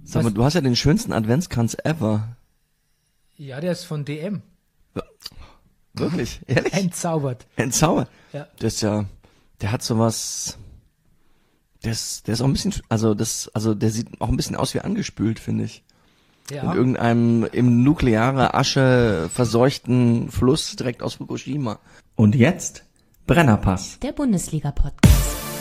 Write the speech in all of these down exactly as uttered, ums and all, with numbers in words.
Sag mal, du hast ja den schönsten Adventskranz ever. Ja, der ist von D M. Wirklich? Ehrlich? Entzaubert. Entzaubert? Ja. Das ist ja, der hat sowas, der ist, der ist auch ein bisschen, also das, also der sieht auch ein bisschen aus wie angespült, finde ich. Ja. In irgendeinem im nukleare Asche verseuchten Fluss direkt aus Fukushima. Und jetzt Brennerpass. Der Bundesliga-Podcast.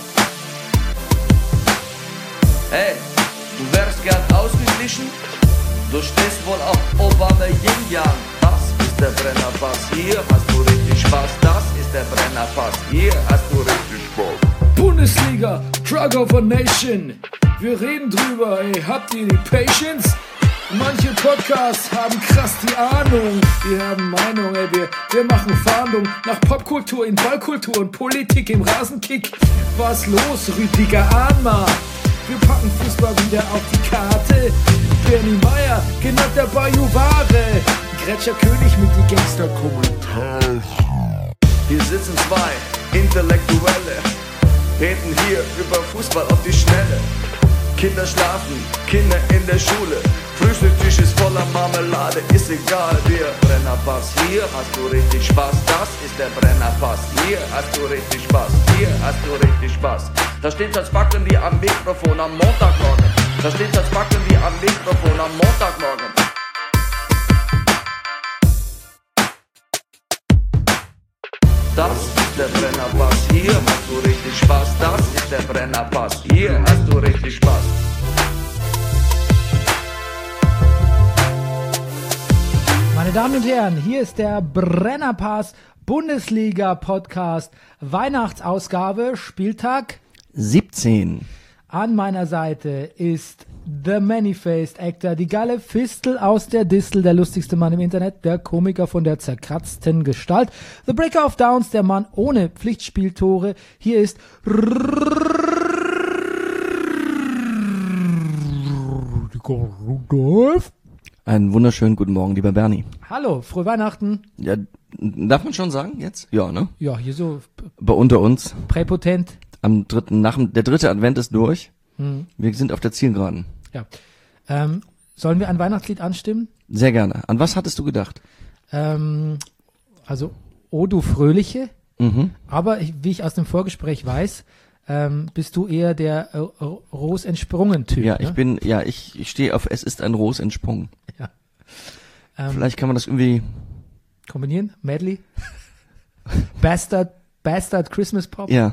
Hey, du wärst gern ausgeglichen? Du stehst wohl auf Obama Yin Yang. Das ist der Brennerpass, hier hast du richtig Spaß. Das ist der Brennerpass, hier hast du richtig Spaß. Bundesliga, Drug of a Nation. Wir reden drüber, ey, habt ihr die Patience? Manche Podcasts haben krass die Ahnung. Wir haben Meinung, ey, wir, wir machen Fahndung nach Popkultur in Ballkultur und Politik im Rasenkick. Was los, Rüdiger Ahnma? Wir packen Fußball wieder auf die Karte. Bernie Meyer, genannt der Bajuware. Gretscher König mit die Gangster-Kommentare. Hier sitzen zwei Intellektuelle, reden hier über Fußball auf die Schnelle. Kinder schlafen, Kinder in der Schule. Frühstückstisch ist voller Marmelade, ist egal, wir Brennerpass. Hier hast du richtig Spaß, das ist der Brennerpass. Hier hast du richtig Spaß, hier hast du richtig Spaß. Da steht als Backen wie am Mikrofon am Montagmorgen. Da steht als Backen wie am Mikrofon am Montagmorgen. Das ist der Brennerpass, hier hast du richtig Spaß. Das ist der Brennerpass, hier hast du richtig Spaß. Meine Damen und Herren, hier ist der Brennerpass Bundesliga Podcast Weihnachtsausgabe, Spieltag siebzehn. An meiner Seite ist The Many-Faced Actor, die geile Fistel aus der Distel, der lustigste Mann im Internet, der Komiker von der zerkratzten Gestalt, The Breaker of Downs, der Mann ohne Pflichtspieltore. Hier ist Rudolf. Einen wunderschönen guten Morgen, lieber Bernie. Hallo, frohe Weihnachten. Ja, darf man schon sagen jetzt? Ja, ne? Ja, hier so Bei unter uns. präpotent. Am dritten, nach dem, der dritte Advent ist durch. Hm. Wir sind auf der Zielgeraden. Ja. Ähm, sollen wir ein Weihnachtslied anstimmen? Sehr gerne. An was hattest du gedacht? Ähm, also, O du Fröhliche. Mhm. Aber ich, wie ich aus dem Vorgespräch weiß, ähm, bist du eher der äh, Ros entsprungen Typ. Ja, ne? ich bin, ja, ich, ich stehe auf, es ist ein Ros entsprungen. Ja. Ähm, Vielleicht kann man das irgendwie, kombinieren? Medley? Bastard, Bastard Christmas Pop? ja.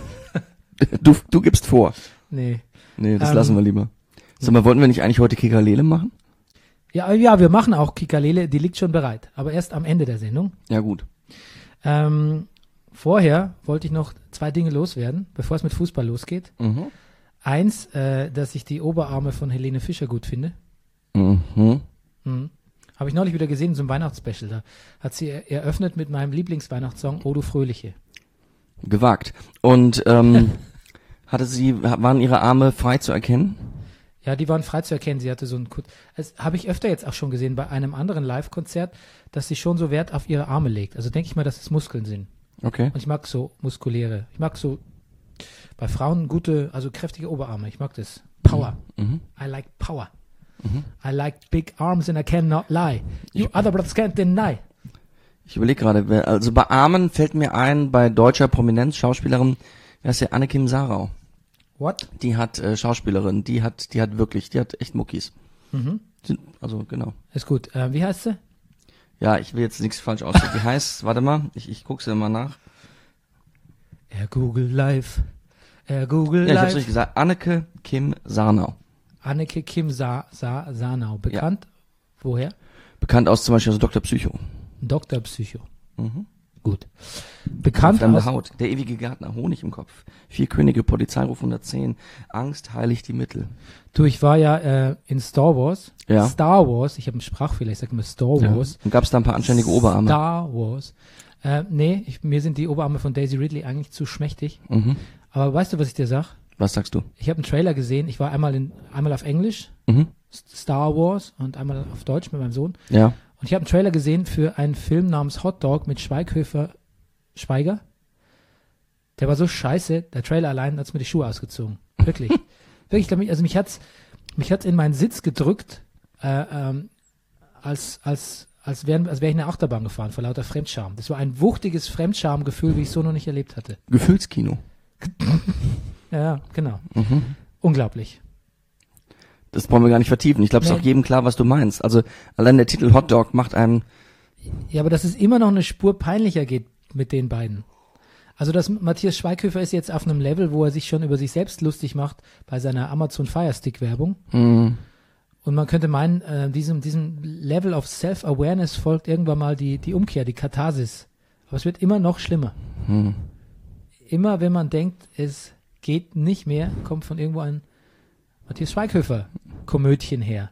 Du, du gibst vor. Nee. Nee, das Ähm, lassen wir lieber. Sag mal, wollten wir nicht eigentlich heute Kikalele machen? Ja, ja, wir machen auch Kikalele, die liegt schon bereit. Aber erst am Ende der Sendung. Ja, gut. Ähm, vorher wollte ich noch zwei Dinge loswerden, bevor es mit Fußball losgeht. Mhm. Eins, äh, dass ich die Oberarme von Helene Fischer gut finde. Mhm. Mhm. Habe ich neulich wieder gesehen, so ein Weihnachtsspecial. Da hat sie er- eröffnet mit meinem Lieblingsweihnachtssong O du Fröhliche. Gewagt. Und, ähm, hatte sie, waren ihre Arme frei zu erkennen? Ja, die waren frei zu erkennen. Sie hatte so ein, das habe ich öfter jetzt auch schon gesehen bei einem anderen Live-Konzert, dass sie schon so Wert auf ihre Arme legt. Also denke ich mal, dass es Muskeln sind. Okay. Und ich mag so muskuläre. Ich mag so bei Frauen gute, also kräftige Oberarme. Ich mag das. Power. Mhm. I like power. I like big arms and I cannot lie. You other brothers can't deny. Ich überlege gerade, wer- also bei Armen fällt mir ein, bei deutscher Prominenz, Schauspielerin, wer ist der Annekim Sarau? What? Die hat, äh, Schauspielerin, die hat, die hat wirklich, die hat echt Muckis. Mhm. Sind, also, genau. Ist gut. Äh, wie heißt sie? Ja, ich will jetzt nichts falsch aussprechen. Die heißt, warte mal, ich, ich guck's dir mal nach. Er Google Live. Er Google Ja, ich hab's Live. richtig gesagt. Anneke Kim Sarnau. Anneke Kim Sa Sa Sarnau. Bekannt? Woher? Bekannt aus zum Beispiel als Doktor Psycho. Doktor Psycho. Mhm. Gut. Bekannt Fremde aus, Haut. Der ewige Gärtner. Honig im Kopf. Vier Könige. Polizeiruf hundertzehn. Angst heiligt die Mittel. Du, ich war ja äh, in Star Wars. Ja. Star Wars. Ich habe einen Sprachfehler. Ich sag immer Star Ja. Wars. Und gab's da ein paar anständige Oberarme? Star Wars. Äh, nee, ich, mir sind die Oberarme von Daisy Ridley eigentlich zu schmächtig. Mhm. Aber weißt du, was ich dir sag? Was sagst du? Ich habe einen Trailer gesehen. Ich war einmal in einmal auf Englisch, Mhm. Star Wars, und einmal auf Deutsch mit meinem Sohn. Ja. Und ich habe einen Trailer gesehen für einen Film namens Hot Dog mit Schweighöfer Schweiger. Der war so scheiße, der Trailer allein hat's mir die Schuhe ausgezogen. Wirklich. Wirklich, glaub ich, also mich hat's, mich hat's in meinen Sitz gedrückt, äh, ähm, als, als, als wäre als wär ich in eine Achterbahn gefahren, vor lauter Fremdscham. Das war ein wuchtiges Fremdschamgefühl, wie ich so noch nicht erlebt hatte. Gefühlskino. Ja, genau. Mhm. Unglaublich. Das brauchen wir gar nicht vertiefen. Ich glaube, es ist Nee. auch jedem klar, was du meinst. Also allein der Titel Hot Dog macht einem... Ja, aber dass es immer noch eine Spur peinlicher geht mit den beiden. Also dass Matthias Schweighöfer ist jetzt auf einem Level, wo er sich schon über sich selbst lustig macht bei seiner Amazon Fire Stick Werbung. Mhm. Und man könnte meinen, äh, diesem, diesem Level of Self-Awareness folgt irgendwann mal die, die Umkehr, die Katharsis. Aber es wird immer noch schlimmer. Mhm. Immer wenn man denkt, es geht nicht mehr, kommt von irgendwo ein Matthias Schweighöfer Komödchen her.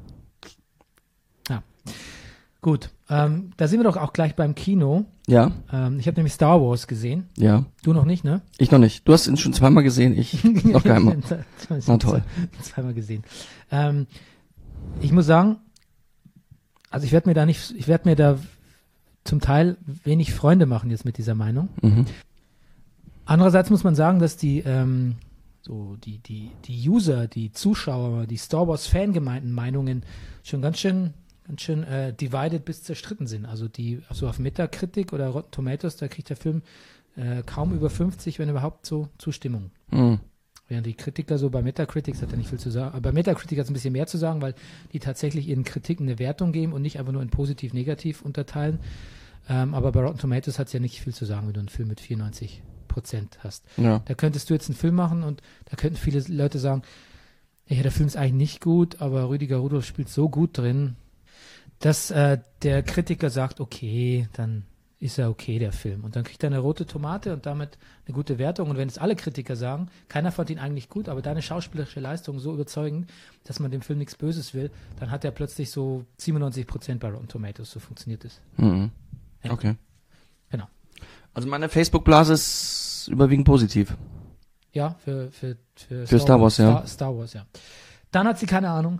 Ja. Gut, ähm, da sind wir doch auch gleich beim Kino. Ja, Ähm, ich habe nämlich Star Wars gesehen. ja. Du noch nicht, ne? Ich noch nicht. Du hast ihn schon zweimal gesehen, ich noch keinmal. Na toll. Zweimal gesehen. Ähm, ich muss sagen, also ich werde mir da nicht, ich werde mir da zum Teil wenig Freunde machen jetzt mit dieser Meinung. Mhm. Andererseits muss man sagen, dass die ähm, so die die die User, die Zuschauer, die Star Wars Fangemeinden Meinungen schon ganz schön ganz schön äh, divided bis zerstritten sind. Also die so auf Metacritic oder Rotten Tomatoes, da kriegt der Film äh, kaum über fünfzig, wenn überhaupt so Zustimmung. Mhm. Während die Kritiker so bei Metacritic, das hat ja nicht viel zu sagen, aber bei Metacritic hat es ein bisschen mehr zu sagen, weil die tatsächlich ihren Kritiken eine Wertung geben und nicht einfach nur in positiv-negativ unterteilen. Ähm, aber bei Rotten Tomatoes hat es ja nicht viel zu sagen, wenn du einen Film mit vierundneunzig Prozent hast. Ja. Da könntest du jetzt einen Film machen und da könnten viele Leute sagen, ja, der Film ist eigentlich nicht gut, aber Rüdiger Rudolph spielt so gut drin, dass äh, der Kritiker sagt, okay, dann ist er okay, der Film. Und dann kriegt er eine rote Tomate und damit eine gute Wertung. Und wenn es alle Kritiker sagen, keiner fand ihn eigentlich gut, aber deine schauspielerische Leistung so überzeugend, dass man dem Film nichts Böses will, dann hat er plötzlich so siebenundneunzig Prozent bei Rotten Tomatoes. So funktioniert es. Mhm. Ja. Okay. Genau. Also meine Facebook-Blase ist überwiegend positiv. Ja, für, für, für, Für Star Wars, ja. Star, Star Wars, ja. Dann hat sie keine Ahnung.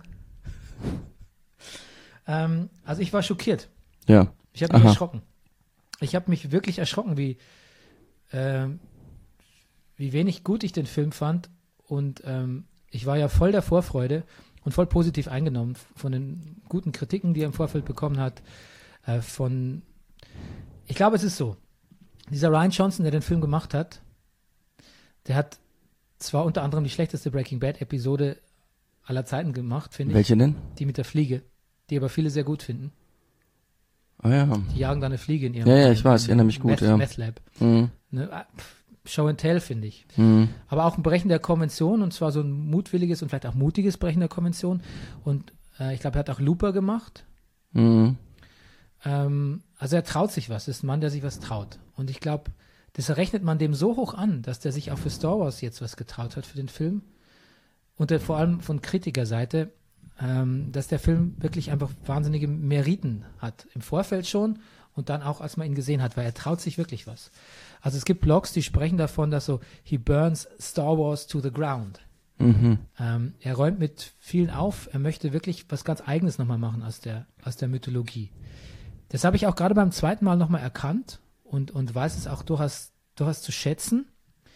ähm, also ich war schockiert. Ja. Ich habe mich Aha. erschrocken. Ich habe mich wirklich erschrocken, wie, ähm, wie wenig gut ich den Film fand. Und ähm, ich war ja voll der Vorfreude und voll positiv eingenommen von den guten Kritiken, die er im Vorfeld bekommen hat. Äh, von, ich glaube, es ist so. Dieser Rian Johnson, der den Film gemacht hat, der hat zwar unter anderem die schlechteste Breaking Bad Episode aller Zeiten gemacht, finde ich. Welche denn? Die mit der Fliege, die aber viele sehr gut finden. Ah ja. Die jagen da eine Fliege in ihrem Ja, ja, ich weiß, ich erinnere mich gut, Meth, ja. Meth Lab. Mhm. Ne, ah, pf, Show and Tell, finde ich. Mhm. Aber auch ein Brechen der Konvention, und zwar so ein mutwilliges und vielleicht auch mutiges Brechen der Konvention. Und äh, ich glaube, er hat auch Looper gemacht. Mhm. Ähm, also er traut sich was, ist ein Mann, der sich was traut. Und ich glaube, das rechnet man dem so hoch an, dass der sich auch für Star Wars jetzt was getraut hat für den Film. Und der, vor allem von Kritikerseite, ähm, dass der Film wirklich einfach wahnsinnige Meriten hat. Im Vorfeld schon und dann auch, als man ihn gesehen hat, weil er traut sich wirklich was. Also es gibt Blogs, die sprechen davon, dass so, he burns Star Wars to the ground. Mhm. Ähm, er räumt mit vielen auf, er möchte wirklich was ganz Eigenes nochmal machen aus der, aus der Mythologie. Das habe ich auch gerade beim zweiten Mal nochmal erkannt und, und weiß es auch durchaus, durchaus zu schätzen.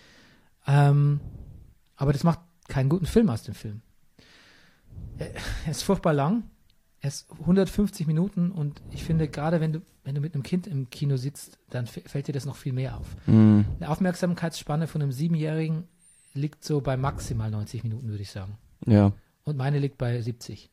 Ähm, aber das macht keinen guten Film aus dem Film. Er, er ist furchtbar lang, er ist hundertfünfzig Minuten und ich finde, gerade wenn du, wenn du mit einem Kind im Kino sitzt, dann f- fällt dir das noch viel mehr auf. Mhm. Eine Aufmerksamkeitsspanne von einem Siebenjährigen liegt so bei maximal neunzig Minuten, würde ich sagen. Ja. Und meine liegt bei siebzig.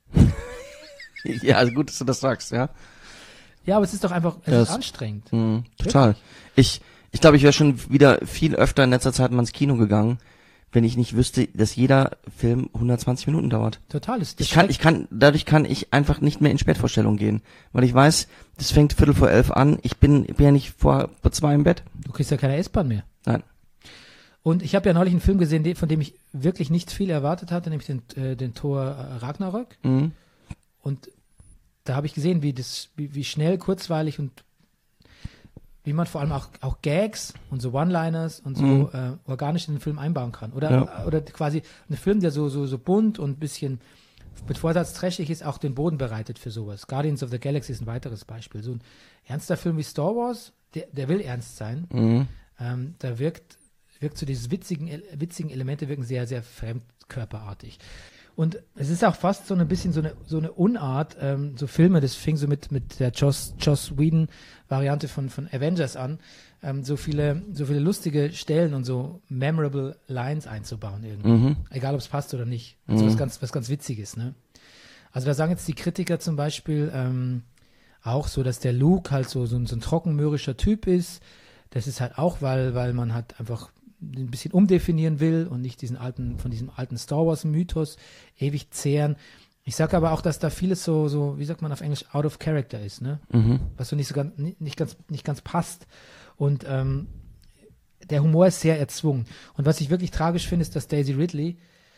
Ja, also gut, dass du das sagst, ja. Ja, aber es ist doch einfach, es Ja, ist es- anstrengend. Mhm. Total. Ich, ich glaube, ich wäre schon wieder viel öfter in letzter Zeit mal ins Kino gegangen, wenn ich nicht wüsste, dass jeder Film hundertzwanzig Minuten dauert. Total. Es, Ich kann, ich kann, dadurch kann ich einfach nicht mehr in Spätvorstellungen gehen, weil ich weiß, das fängt Viertel vor elf an. Ich bin, bin ja nicht vor, vor zwei im Bett. Du kriegst ja keine S-Bahn mehr. Nein. Und ich habe ja neulich einen Film gesehen, de- von dem ich wirklich nicht viel erwartet hatte, nämlich den, äh, den Thor äh, Ragnarök. Mhm. Und da habe ich gesehen, wie das, wie, wie schnell, kurzweilig und wie man vor allem auch, auch Gags und so One-Liners und so Mhm. äh, organisch in den Film einbauen kann. Oder, Ja. oder quasi ein Film, der so, so, so bunt und ein bisschen mit Vorsatz trashig ist, auch den Boden bereitet für sowas. Guardians of the Galaxy ist ein weiteres Beispiel. So ein ernster Film wie Star Wars, der, der will ernst sein. Mhm. Ähm, da wirkt, wirkt so diese witzigen, witzigen Elemente wirken sehr, sehr fremdkörperartig. Und es ist auch fast so ein bisschen so eine, so eine Unart, ähm, so Filme, das fing so mit, mit der Joss, Joss Whedon-Variante von, von Avengers an, ähm, so viele, so viele lustige Stellen und so memorable Lines einzubauen irgendwie. Mhm. Egal, ob es passt oder nicht. Also Mhm. was ganz, was ganz Witziges, ne? Also da sagen jetzt die Kritiker zum Beispiel, ähm, auch so, dass der Luke halt so, so, ein- so ein trockenmürrischer Typ ist. Das ist halt auch, weil, weil man halt einfach ein bisschen umdefinieren will und nicht diesen alten, von diesem alten Star Wars Mythos ewig zehren. Ich sage aber auch, dass da vieles so, so, wie sagt man auf Englisch, out of character ist, ne? Mhm. Was so nicht so ganz, nicht, nicht ganz, nicht ganz passt. Und ähm, der Humor ist sehr erzwungen. Und was ich wirklich tragisch finde, ist, dass Daisy Ridley,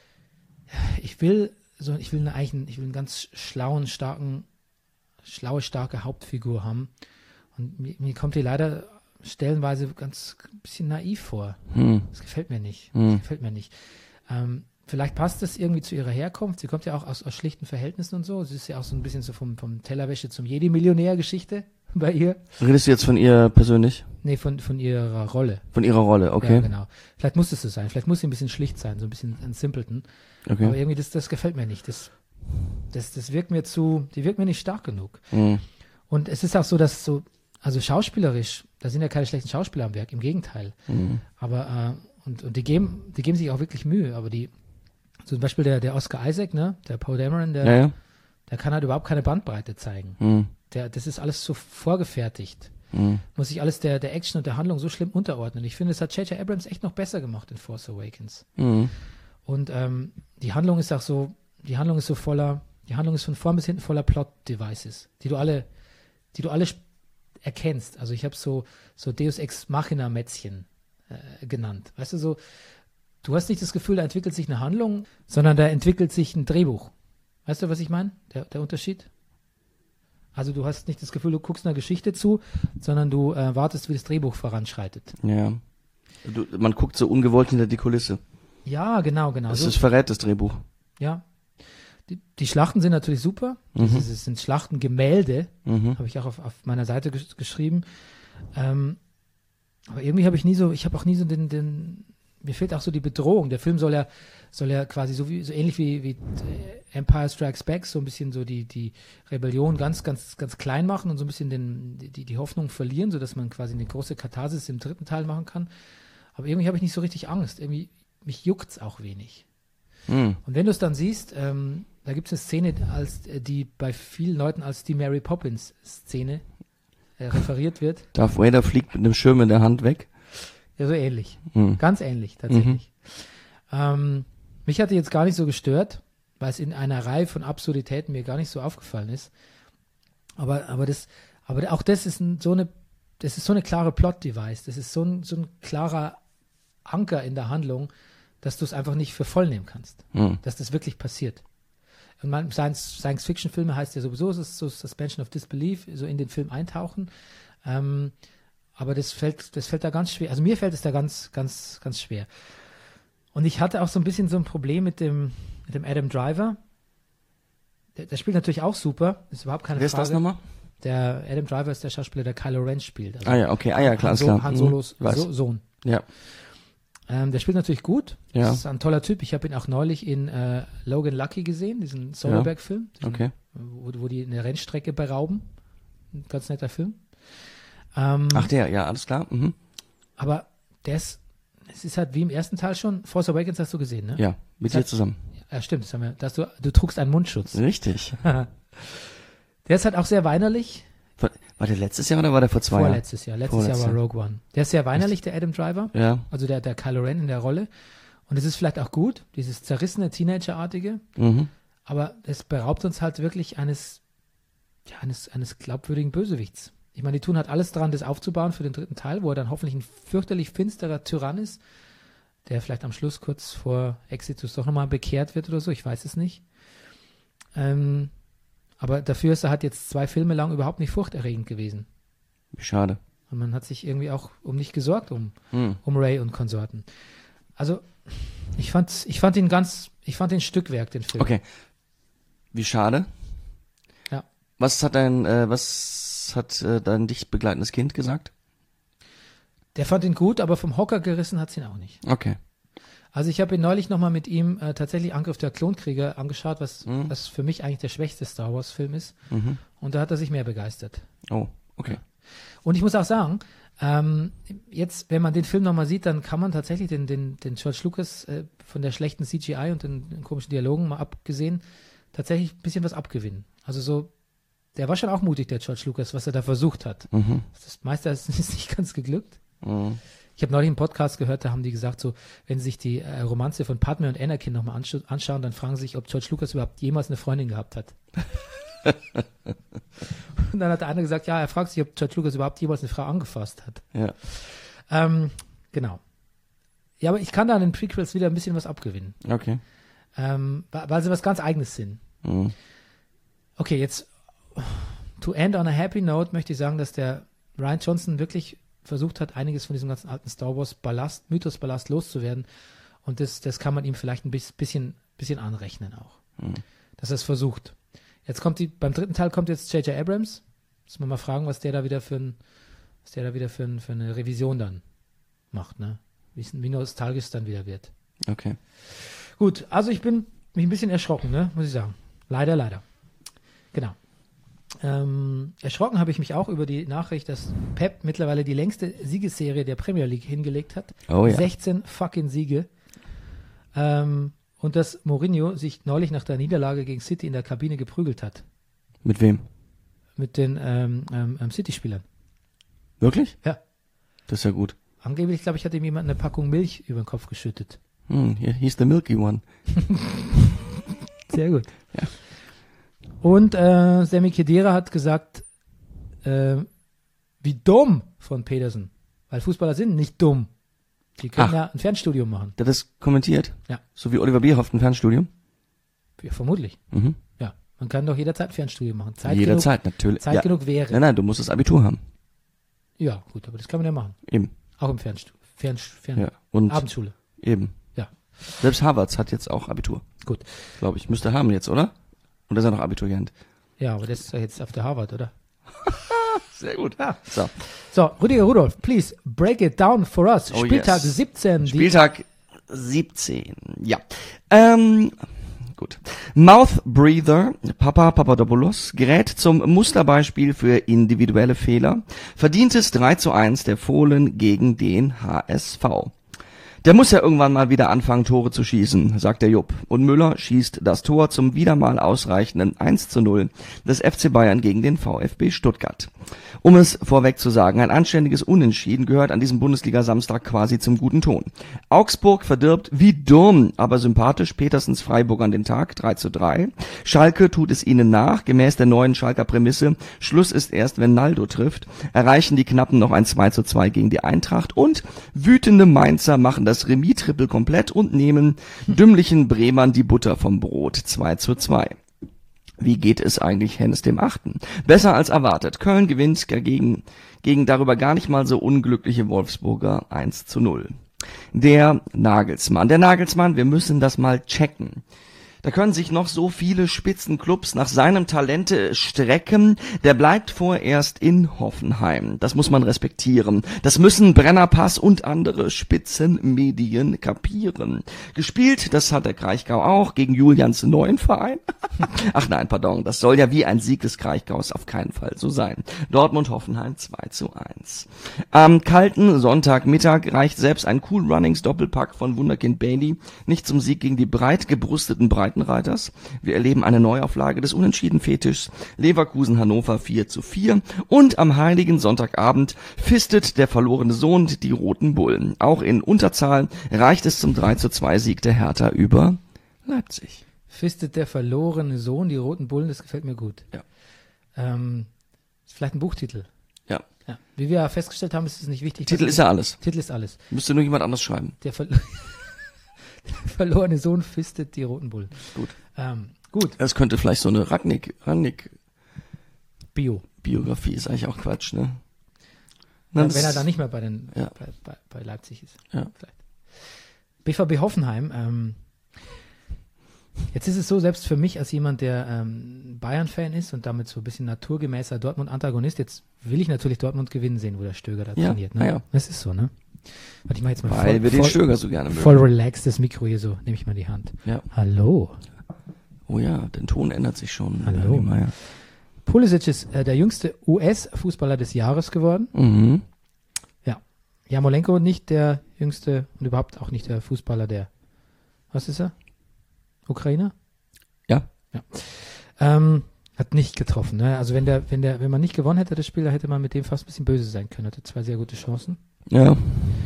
ich will so, ich will eine, eigentlich einen, ich will einen ganz schlauen, starken, schlaue, starke Hauptfigur haben. Und mir, mir kommt die leider stellenweise ganz ein bisschen naiv vor. Hm. Das gefällt mir nicht. Hm. Das gefällt mir nicht. Ähm, vielleicht passt das irgendwie zu ihrer Herkunft. Sie kommt ja auch aus, aus schlichten Verhältnissen und so. Sie ist ja auch so ein bisschen so vom, vom Tellerwäsche zum Jedi-Millionär-Geschichte bei ihr. Redest du jetzt von ihr persönlich? Nee, von, von ihrer Rolle. Von ihrer Rolle, okay. Ja, genau. Vielleicht muss es so sein. Vielleicht muss sie ein bisschen schlicht sein, so ein bisschen ein Simpleton. Okay. Aber irgendwie, das, das gefällt mir nicht. Das, das, das wirkt mir zu, die wirkt mir nicht stark genug. Hm. Und es ist auch so, dass so, also schauspielerisch, da sind ja keine schlechten Schauspieler am Werk, im Gegenteil. Mhm. Aber, äh, und, und die geben, die geben sich auch wirklich Mühe, aber die, zum Beispiel der, der Oscar Isaac, ne, der Poe Dameron, der, Ja, ja. der kann halt überhaupt keine Bandbreite zeigen. Hm. Der, das ist alles so vorgefertigt. Hm. Muss sich alles der, der Action und der Handlung so schlimm unterordnen. Ich finde, das hat J J Abrams echt noch besser gemacht in Force Awakens. Hm. Und ähm, die Handlung ist auch so, die Handlung ist so voller, die Handlung ist von vorn bis hinten voller Plot-Devices, die du alle, die du alle sp- erkennst. Also ich habe so, so Deus Ex Machina-Mätzchen äh, genannt. Weißt du, so, du hast nicht das Gefühl, da entwickelt sich eine Handlung, sondern da entwickelt sich ein Drehbuch. Weißt du, was ich meine? Der, der Unterschied? Also du hast nicht das Gefühl, du guckst einer Geschichte zu, sondern du äh, wartest, wie das Drehbuch voranschreitet. Ja. Du, man guckt so ungewollt hinter die Kulisse. Ja, genau, genau. Das So- ist verrät das Drehbuch. Ja. Die, die Schlachten sind natürlich super. Mhm. Das, ist, das sind Schlachtengemälde, Mhm. habe ich auch auf, auf meiner Seite gesch- geschrieben. Ähm, aber irgendwie habe ich nie so, ich habe auch nie so den, den, mir fehlt auch so die Bedrohung. Der Film soll ja, soll ja quasi so wie, so ähnlich wie, wie äh, Empire Strikes Back, so ein bisschen so die, die Rebellion ganz, ganz, ganz klein machen und so ein bisschen den, die, die Hoffnung verlieren, sodass man quasi eine große Katharsis im dritten Teil machen kann. Aber irgendwie habe ich nicht so richtig Angst. Irgendwie, mich juckt's auch wenig. Hm. Und wenn du es dann siehst, ähm, da gibt es eine Szene, als, äh, die bei vielen Leuten als die Mary Poppins-Szene äh, referiert wird. Darth Vader fliegt mit einem Schirm in der Hand weg. Ja, so ähnlich. Hm. Ganz ähnlich, tatsächlich. Ähm, mich hatte jetzt gar nicht so gestört, weil es in einer Reihe von Absurditäten mir gar nicht so aufgefallen ist. Aber, aber das, aber auch das ist ein, so eine, das ist so eine klare Plot-Device. Das ist so ein, so ein klarer Anker in der Handlung, dass du es einfach nicht für voll nehmen kannst. Hm. Dass das wirklich passiert. Und man, Science, Science-Fiction-Filme heißt ja sowieso, es ist so Suspension of Disbelief, so in den Film eintauchen. Ähm, aber das fällt, das fällt da ganz schwer. Also mir fällt es da ganz, ganz, ganz schwer. Und ich hatte auch so ein bisschen so ein Problem mit dem, mit dem Adam Driver. Der, der spielt natürlich auch super, ist überhaupt keine Wer ist Frage. das nochmal? Der Adam Driver ist der Schauspieler, der Kylo Ren spielt. Also Ah ja, okay. Ah ja, klar, Han, ist so klar. Han Hm. Solos Weiß. so Sohn. Ja. Ähm, der spielt natürlich gut. Ja. Das ist ein toller Typ. Ich habe ihn auch neulich in äh, Logan Lucky gesehen, diesen Soderbergh-Film, diesen, Okay. wo, wo die eine Rennstrecke berauben. Ein ganz netter Film. Ähm, Ach der, ja, alles klar. Mhm. aber der ist, es ist halt wie im ersten Teil schon, Force Awakens hast du gesehen, ne? Ja, mit Das dir zusammen. Ja, stimmt. Das haben wir, dass du, du trugst einen Mundschutz. Richtig. Der ist halt auch sehr weinerlich. War, war der letztes Jahr oder war der vor zwei Jahren? Vorletztes Jahr. Letztes Vorletztes Jahr war Rogue One. Der ist sehr weinerlich, der Adam Driver. Ja. Also der, der Kylo Ren in der Rolle. Und es ist vielleicht auch gut, dieses zerrissene, Teenagerartige. Mhm. Aber es beraubt uns halt wirklich eines, ja, eines, eines glaubwürdigen Bösewichts. Ich meine, die tun halt alles dran, das aufzubauen für den dritten Teil, wo er dann hoffentlich ein fürchterlich finsterer Tyrann ist, der vielleicht am Schluss kurz vor Exitus doch nochmal bekehrt wird oder so, ich weiß es nicht. Ähm, aber dafür ist er halt jetzt zwei Filme lang überhaupt nicht furchterregend gewesen. Wie schade. Und man hat sich irgendwie auch um nicht gesorgt, um, Hm. um Ray und Konsorten. Also, ich fand, ich fand ihn ganz, ich fand ihn Stückwerk, den Film. Okay. Wie schade. Ja. Was hat dein, äh, was hat äh, dein dich begleitendes Kind gesagt? Der fand ihn gut, aber vom Hocker gerissen hat's ihn auch nicht. Okay. Also ich habe ihn neulich nochmal mit ihm äh, tatsächlich Angriff der Klonkrieger angeschaut, was, Mhm. was für mich eigentlich der schwächste Star Wars Film ist. Mhm. Und da hat er sich mehr begeistert. Oh, okay. Und ich muss auch sagen, ähm, jetzt, wenn man den Film nochmal sieht, dann kann man tatsächlich den, den, den George Lucas äh, von der schlechten C G I und den, den komischen Dialogen mal abgesehen, tatsächlich ein bisschen was abgewinnen. Also so, der war schon auch mutig, der George Lucas, was er da versucht hat. Mhm. Das meiste ist ist nicht ganz geglückt. Mhm. Ich habe neulich einen Podcast gehört, da haben die gesagt, so, wenn sie sich die äh, Romanze von Padme und Anakin nochmal anscha- anschauen, dann fragen sie sich, ob George Lucas überhaupt jemals eine Freundin gehabt hat. Und dann hat der eine gesagt, ja, er fragt sich, ob George Lucas überhaupt jemals eine Frau angefasst hat. Ja. Ähm, genau. Ja, aber ich kann da an den Prequels wieder ein bisschen was abgewinnen, Okay. ähm, weil weil sie was ganz Eigenes sind. Mhm. Okay, jetzt to end on a happy note möchte ich sagen, dass der Rian Johnson wirklich versucht hat, einiges von diesem ganzen alten Star Wars Ballast, Mythos-Ballast loszuwerden. Und das, das kann man ihm vielleicht ein bisschen, bisschen anrechnen auch. Mhm. Dass er es versucht. Jetzt kommt die, beim dritten Teil kommt jetzt J J Abrams. Muss man mal fragen, was der da wieder für ein, was der da wieder für, ein, für eine Revision dann macht, ne? Wie, wie nostalgisch es dann wieder wird. Okay. Gut, also ich bin mich ein bisschen erschrocken, ne? Muss ich sagen. Leider, leider. Genau. Ähm, erschrocken habe ich mich auch über die Nachricht, dass Pep mittlerweile die längste Siegesserie der Premier League hingelegt hat. Oh ja. sechzehn fucking Siege. Ähm, und dass Mourinho sich neulich nach der Niederlage gegen City in der Kabine geprügelt hat. Mit wem? Mit den ähm, ähm, ähm, City-Spielern. Wirklich? Ja. Das ist ja gut. Angeblich, glaube ich, hat ihm jemand eine Packung Milch über den Kopf geschüttet. Hm, hier, he's the milky one. Sehr gut. Ja. Und äh, Sami Khedira hat gesagt, äh, wie dumm von Pedersen. Weil Fußballer sind nicht dumm. Die können Ach. ja ein Fernstudium machen. Der hat das kommentiert? Ja. So wie Oliver Bierhoff ein Fernstudium? Ja, vermutlich. Mhm. Ja. Man kann doch jederzeit ein Fernstudium machen. Zeit Jederzeit, natürlich. Genug, Zeit ja. genug wäre. Nein, nein, du musst das Abitur haben. Ja, gut, aber das kann man ja machen. Eben. Auch im Fernstudium. Fern, Fern, Ja. Und Abendschule. eben. Ja. Selbst Harvards hat jetzt auch Abitur. Gut. Glaube ich. Müsste haben jetzt, oder? Oder ist er noch Abiturient? Ja, aber das ist ja jetzt auf der Harvard, oder? Sehr gut. Ja. So. So, Rüdiger Rudolph, please break it down for us. Oh, Spieltag yes. siebzehn. die- Spieltag siebzehn. Ja. Ähm, gut. Mouth Breather, Papa Papadopoulos, gerät zum Musterbeispiel für individuelle Fehler. Verdientes drei zu eins der Fohlen gegen den H S V. Der muss ja irgendwann mal wieder anfangen, Tore zu schießen, sagt der Jupp. Und Müller schießt das Tor zum wieder mal ausreichenden eins zu null des F C Bayern gegen den VfB Stuttgart. Um es vorweg zu sagen, ein anständiges Unentschieden gehört an diesem Bundesliga-Samstag quasi zum guten Ton. Augsburg verdirbt wie dumm, aber sympathisch Petersens Freiburg an den Tag, drei zu drei. Schalke tut es ihnen nach, gemäß der neuen Schalker Prämisse, Schluss ist erst, wenn Naldo trifft, erreichen die Knappen noch ein zwei zu zwei gegen die Eintracht und wütende Mainzer machen das Remis-Triple komplett und nehmen dümmlichen Bremern die Butter vom Brot, zwei zu zwei. Wie geht es eigentlich Hennes dem Achten? Besser als erwartet. Köln gewinnt gegen, gegen darüber gar nicht mal so unglückliche Wolfsburger eins zu null. Der Nagelsmann. Der Nagelsmann, wir müssen das mal checken. Da können sich noch so viele Spitzenclubs nach seinem Talente strecken. Der bleibt vorerst in Hoffenheim. Das muss man respektieren. Das müssen Brennerpass und andere Spitzenmedien kapieren. Gespielt, das hat der Kraichgau auch, gegen Julians neuen Verein. Ach nein, pardon, das soll ja wie ein Sieg des Kraichgaus auf keinen Fall so sein. Dortmund-Hoffenheim zwei zu eins. Am kalten Sonntagmittag reicht selbst ein Cool Runnings Doppelpack von Wunderkind Bailey nicht zum Sieg gegen die breit gebrusteten Breitenreiters. Wir erleben eine Neuauflage des Unentschieden-Fetischs. Leverkusen-Hannover vier zu vier. Und am heiligen Sonntagabend fistet der verlorene Sohn die Roten Bullen. Auch in Unterzahl reicht es zum drei zu zwei Sieg der Hertha über Leipzig. Fistet der verlorene Sohn die Roten Bullen, das gefällt mir gut. Ja. Ähm, ist vielleicht ein Buchtitel. Ja. Ja. Wie wir ja festgestellt haben, ist es nicht wichtig. Titel dass- ist ja alles. Titel ist alles. Müsste nur jemand anders schreiben. Der, Ver der verlorene Sohn fistet die Roten Bullen. Gut. Ähm, gut. Das könnte vielleicht so eine Rangnick, Rangnick Bio. Biografie ist eigentlich auch Quatsch, ne? Wenn, wenn er dann nicht mehr bei, den, Ja. bei, bei, bei Leipzig ist. Ja. Vielleicht. B V B Hoffenheim. Ähm, jetzt ist es so, selbst für mich als jemand, der ähm, Bayern-Fan ist und damit so ein bisschen naturgemäßer Dortmund-Antagonist, jetzt will ich natürlich Dortmund gewinnen sehen, wo der Stöger da Ja, trainiert. Ne? na ja. Das ist so, ne? Warte ich mal jetzt mal Weil voll, wir den voll, Stöger so gerne mögen. voll relaxed das Mikro hier so, nehme ich mal in die Hand. Ja. Hallo. Oh ja, der Ton ändert sich schon. Hallo. Herr Meier. Pulisic ist äh, der jüngste U S-Fußballer des Jahres geworden. Mhm. Ja. Jarmolenko nicht der jüngste und überhaupt auch nicht der Fußballer der, was ist er? Ukrainer? Ja. Ja. Ähm, hat nicht getroffen, ne? Also wenn der, wenn der, wenn man nicht gewonnen hätte, das Spiel, da hätte man mit dem fast ein bisschen böse sein können. Hatte zwei sehr gute Chancen. Ja.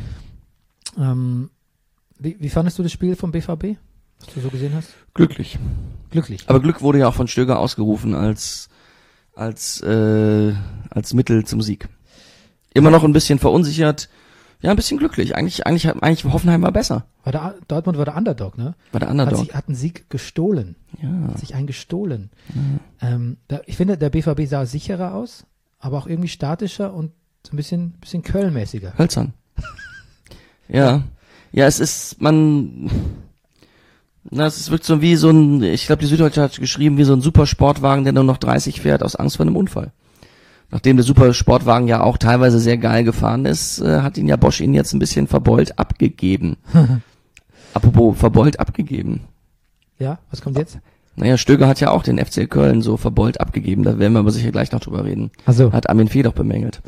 Ähm, wie, wie fandest du das Spiel vom B V B? Was du so gesehen hast? Glücklich. Glücklich. Aber Glück wurde ja auch von Stöger ausgerufen als als äh, als Mittel zum Sieg. Immer noch ein bisschen verunsichert, ja, ein bisschen glücklich. Eigentlich eigentlich hat eigentlich Hoffenheim war besser. War der, Dortmund war der Underdog, ne? War der Hat, Underdog. sich, hat einen Sieg gestohlen. Ja. Hat sich einen gestohlen. Ähm, da, ich finde, der B V B sah sicherer aus, aber auch irgendwie statischer und so ein bisschen, bisschen Köln-mäßiger. Hölzern. Ja. Ja, es ist, man, na, es wirkt so wie so ein, ich glaube, die Süddeutsche hat geschrieben, wie so ein Supersportwagen, der nur noch dreißig fährt aus Angst vor einem Unfall. Nachdem der Supersportwagen ja auch teilweise sehr geil gefahren ist, äh, hat ihn ja Bosch ihn jetzt ein bisschen verbeult abgegeben. Apropos verbeult abgegeben. Ja, was kommt jetzt? Naja, Stöger hat ja auch den F C Köln so verbeult abgegeben, da werden wir aber sicher gleich noch drüber reden. Also, Hat Armin Fee doch bemängelt.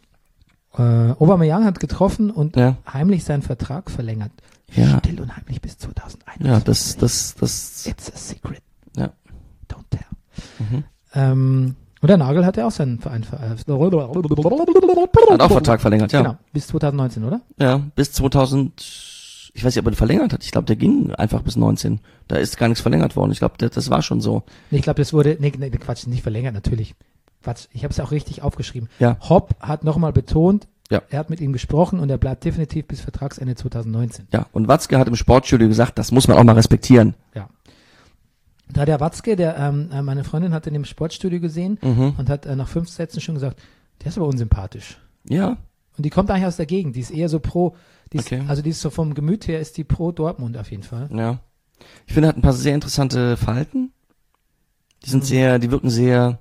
äh, Aubameyang hat getroffen und Ja. heimlich seinen Vertrag verlängert. Ja. Still und heimlich bis zweitausendeinundzwanzig. Ja, das, das, das, It's a secret. ja. Don't tell. Mhm. Ähm, und der Nagel hat ja auch seinen Verein ver äh, Hat auch Vertrag verlängert, ja. Genau, bis zweitausendneunzehn, oder? Ja, bis zweitausend, ich weiß nicht, ob er den verlängert hat. Ich glaube, der ging einfach bis neunzehn. Da ist gar nichts verlängert worden. Ich glaube, das, das war schon so. Nee, ich glaube, das wurde, nee, nee, Quatsch, nicht verlängert, natürlich. Quatsch, ich habe es auch richtig aufgeschrieben. Ja. Hopp hat nochmal betont, Ja. er hat mit ihm gesprochen und er bleibt definitiv bis Vertragsende zweitausendneunzehn. Ja, und Watzke hat im Sportstudio gesagt, das muss man auch mal respektieren. Ja. Da der Watzke, der, ähm, äh, meine Freundin hat ihn im Sportstudio gesehen Mhm. und hat äh, nach fünf Sätzen schon gesagt, der ist aber unsympathisch. Ja, Und die kommt eigentlich aus der Gegend, die ist eher so pro, die ist, Okay. also die ist so vom Gemüt her ist die pro Dortmund auf jeden Fall. ja. Ich finde, er hat ein paar sehr interessante Falten. Die sind Mhm. sehr, die wirken sehr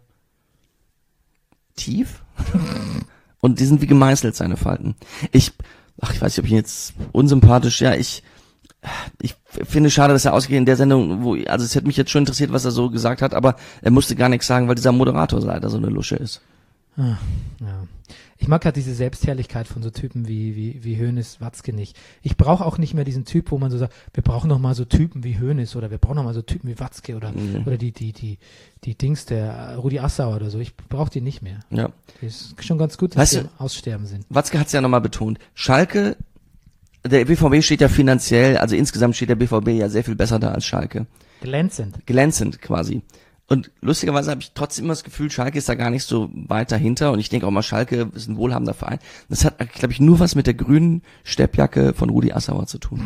tief. Und die sind wie gemeißelt, seine Falten. Ich, ach, ich weiß nicht, ob ich ihn jetzt unsympathisch, ja, ich, ich finde schade, dass er ausgeht in der Sendung, wo, also es hätte mich jetzt schon interessiert, was er so gesagt hat, aber er musste gar nichts sagen, weil dieser Moderator leider so eine Lusche ist. Ah, ja. Ich mag halt diese Selbstherrlichkeit von so Typen wie, wie, wie Hoeneß, Watzke nicht. Ich brauche auch nicht mehr diesen Typ, wo man so sagt, wir brauchen noch mal so Typen wie Hoeneß oder wir brauchen noch mal so Typen wie Watzke oder, Mhm. oder die, die, die, die Dings der äh, Rudi Assauer oder so. Ich brauche die nicht mehr. Ja. Ist schon ganz gut, dass Weißt sie du- am Aussterben sind. Watzke hat es ja nochmal betont. Schalke, der B V B steht ja finanziell, also insgesamt steht der B V B ja sehr viel besser da als Schalke. Glänzend. Glänzend quasi. Und lustigerweise habe ich trotzdem immer das Gefühl, Schalke ist da gar nicht so weit dahinter. Und ich denke auch mal, Schalke ist ein wohlhabender Verein. Das hat, glaube ich, nur was mit der grünen Steppjacke von Rudi Assauer zu tun.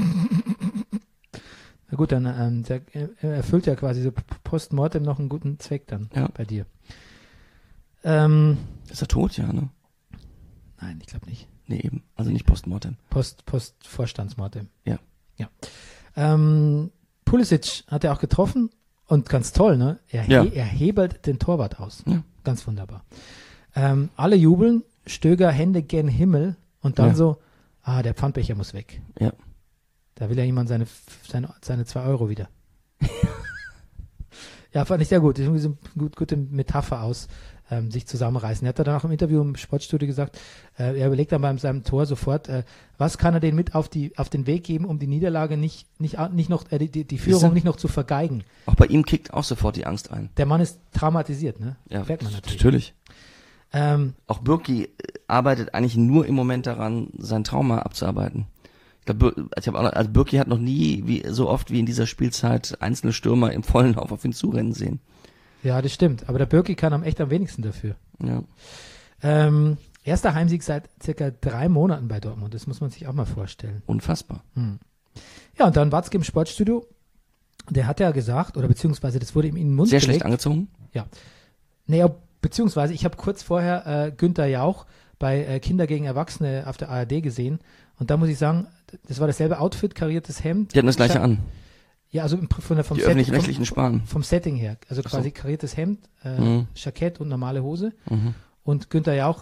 Na gut, dann ähm, der, er erfüllt ja quasi so postmortem noch einen guten Zweck dann Ja. bei dir. Ähm, Ist er tot? Ja, ne? nein, ich glaube nicht. Nee, eben. Also nicht postmortem. Post, Post-Vorstandsmortem. Ja. Ja. Ähm, Pulisic hat er auch getroffen und ganz toll, ne? Er, Ja. he er hebelt den Torwart aus. Ja. Ganz wunderbar. Ähm, alle jubeln, Stöger Hände gen Himmel und dann Ja. so, ah, der Pfandbecher muss weg. Ja. Da will ja jemand seine, seine, seine zwei Euro wieder. Ja, fand ich sehr gut. Irgendwie so eine gut, gute Metapher aus, ähm, sich zusammenreißen. Er hat dann auch im Interview im Sportstudio gesagt, äh, er überlegt dann bei seinem Tor sofort, äh, was kann er denen mit auf die auf den Weg geben, um die Niederlage nicht nicht nicht noch äh, die, die die Führung Siehste? nicht noch zu vergeigen. Auch bei ihm kickt auch sofort die Angst ein. Der Mann ist traumatisiert, ne? Ja, Merkt man natürlich. natürlich. Ähm, Auch Birki äh, arbeitet eigentlich nur im Moment daran, sein Trauma abzuarbeiten. Ich glaube, ich hab auch noch, also Birki hat noch nie wie so oft wie in dieser Spielzeit einzelne Stürmer im vollen Lauf auf ihn zurennen sehen. ja, das stimmt. Aber der Birki kann am echt am wenigsten dafür. Ja. Ähm, erster Heimsieg seit circa drei Monaten bei Dortmund. Das muss man sich auch mal vorstellen. Unfassbar. Hm. Ja, und dann Watzke im Sportstudio. Der hat ja gesagt, oder beziehungsweise das wurde ihm in den Mund Sehr gelegt. schlecht angezogen. Naja, beziehungsweise ich habe kurz vorher äh, Günther Jauch bei äh, Kinder gegen Erwachsene auf der A R D gesehen. Und da muss ich sagen, das war dasselbe Outfit, kariertes Hemd. Die hatten das gleiche Scha- an. Ja, also im, von der, vom, Die Setting, öffentlich-rechtlichen vom, sparen. vom Setting her. Also Ach so. quasi kariertes Hemd, äh, Mhm. Jackett und normale Hose. Mhm. Und Günther Jauch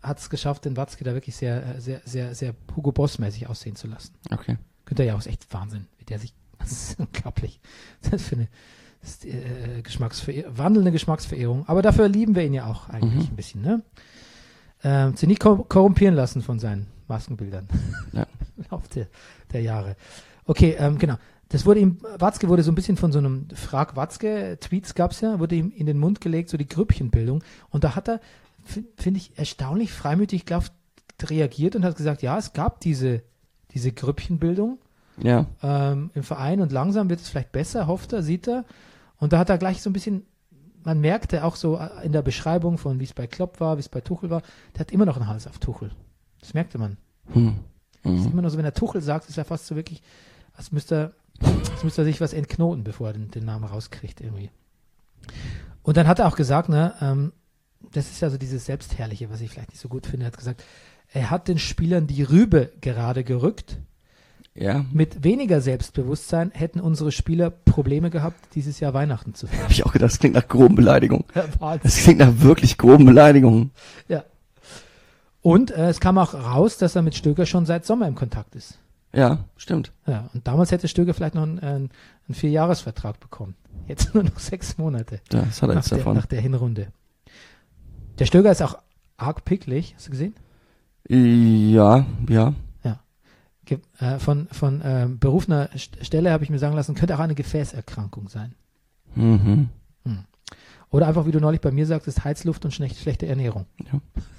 hat es geschafft, den Watzke da wirklich sehr, sehr, sehr, sehr Hugo Boss-mäßig aussehen zu lassen. Okay. Günther Jauch ist echt Wahnsinn, wie der sich, das ist unglaublich. Das ist für eine das ist, äh, Geschmacksverehrung, wandelnde Geschmacksverehrung. Aber dafür lieben wir ihn ja auch eigentlich Mhm. ein bisschen, ne? Ähm, sie nicht kor- korrumpieren lassen von seinen Maskenbildern. Ja. Im Laufe der, der Jahre. Okay, ähm, genau. Das wurde ihm, Watzke wurde so ein bisschen von so einem Frag Watzke, Tweets gab's ja, wurde ihm in den Mund gelegt, so die Grüppchenbildung. Und da hat er, finde find ich, erstaunlich freimütig, glaub, reagiert und hat gesagt, ja, es gab diese, diese Grüppchenbildung Ja. ähm, im Verein und langsam wird es vielleicht besser, hofft er, sieht er. Und da hat er gleich so ein bisschen, man merkte auch so in der Beschreibung von, wie es bei Klopp war, wie es bei Tuchel war, der hat immer noch einen Hals auf Tuchel. Das merkte man. Hm. Das ist Mhm. immer noch so, wenn er Tuchel sagt, ist er fast so wirklich, als müsste er, als müsste er sich was entknoten, bevor er den, den Namen rauskriegt irgendwie. Und dann hat er auch gesagt, ne, ähm, das ist ja so dieses Selbstherrliche, was ich vielleicht nicht so gut finde. Er hat gesagt, er hat den Spielern die Rübe gerade gerückt. Ja. Mit weniger Selbstbewusstsein hätten unsere Spieler Probleme gehabt, dieses Jahr Weihnachten zu feiern. Habe ich auch gedacht, das klingt nach groben Beleidigungen. Ja, Wahnsinn. Das klingt nach wirklich groben Beleidigungen. Ja. Und äh, es kam auch raus, dass er mit Stöger schon seit Sommer im Kontakt ist. Ja, stimmt. Ja, und damals hätte Stöger vielleicht noch einen, einen, einen Vierjahresvertrag bekommen. Jetzt nur noch sechs Monate Ja, das hat er nach jetzt der, davon. nach der Hinrunde. Der Stöger ist auch arg picklig, hast du gesehen? Ja, ja. Ge äh, von von ähm, berufener St Stelle habe ich mir sagen lassen, könnte auch eine Gefäßerkrankung sein. Mhm. Oder einfach, wie du neulich bei mir sagtest, Heizluft und schlecht, schlechte Ernährung. Ja.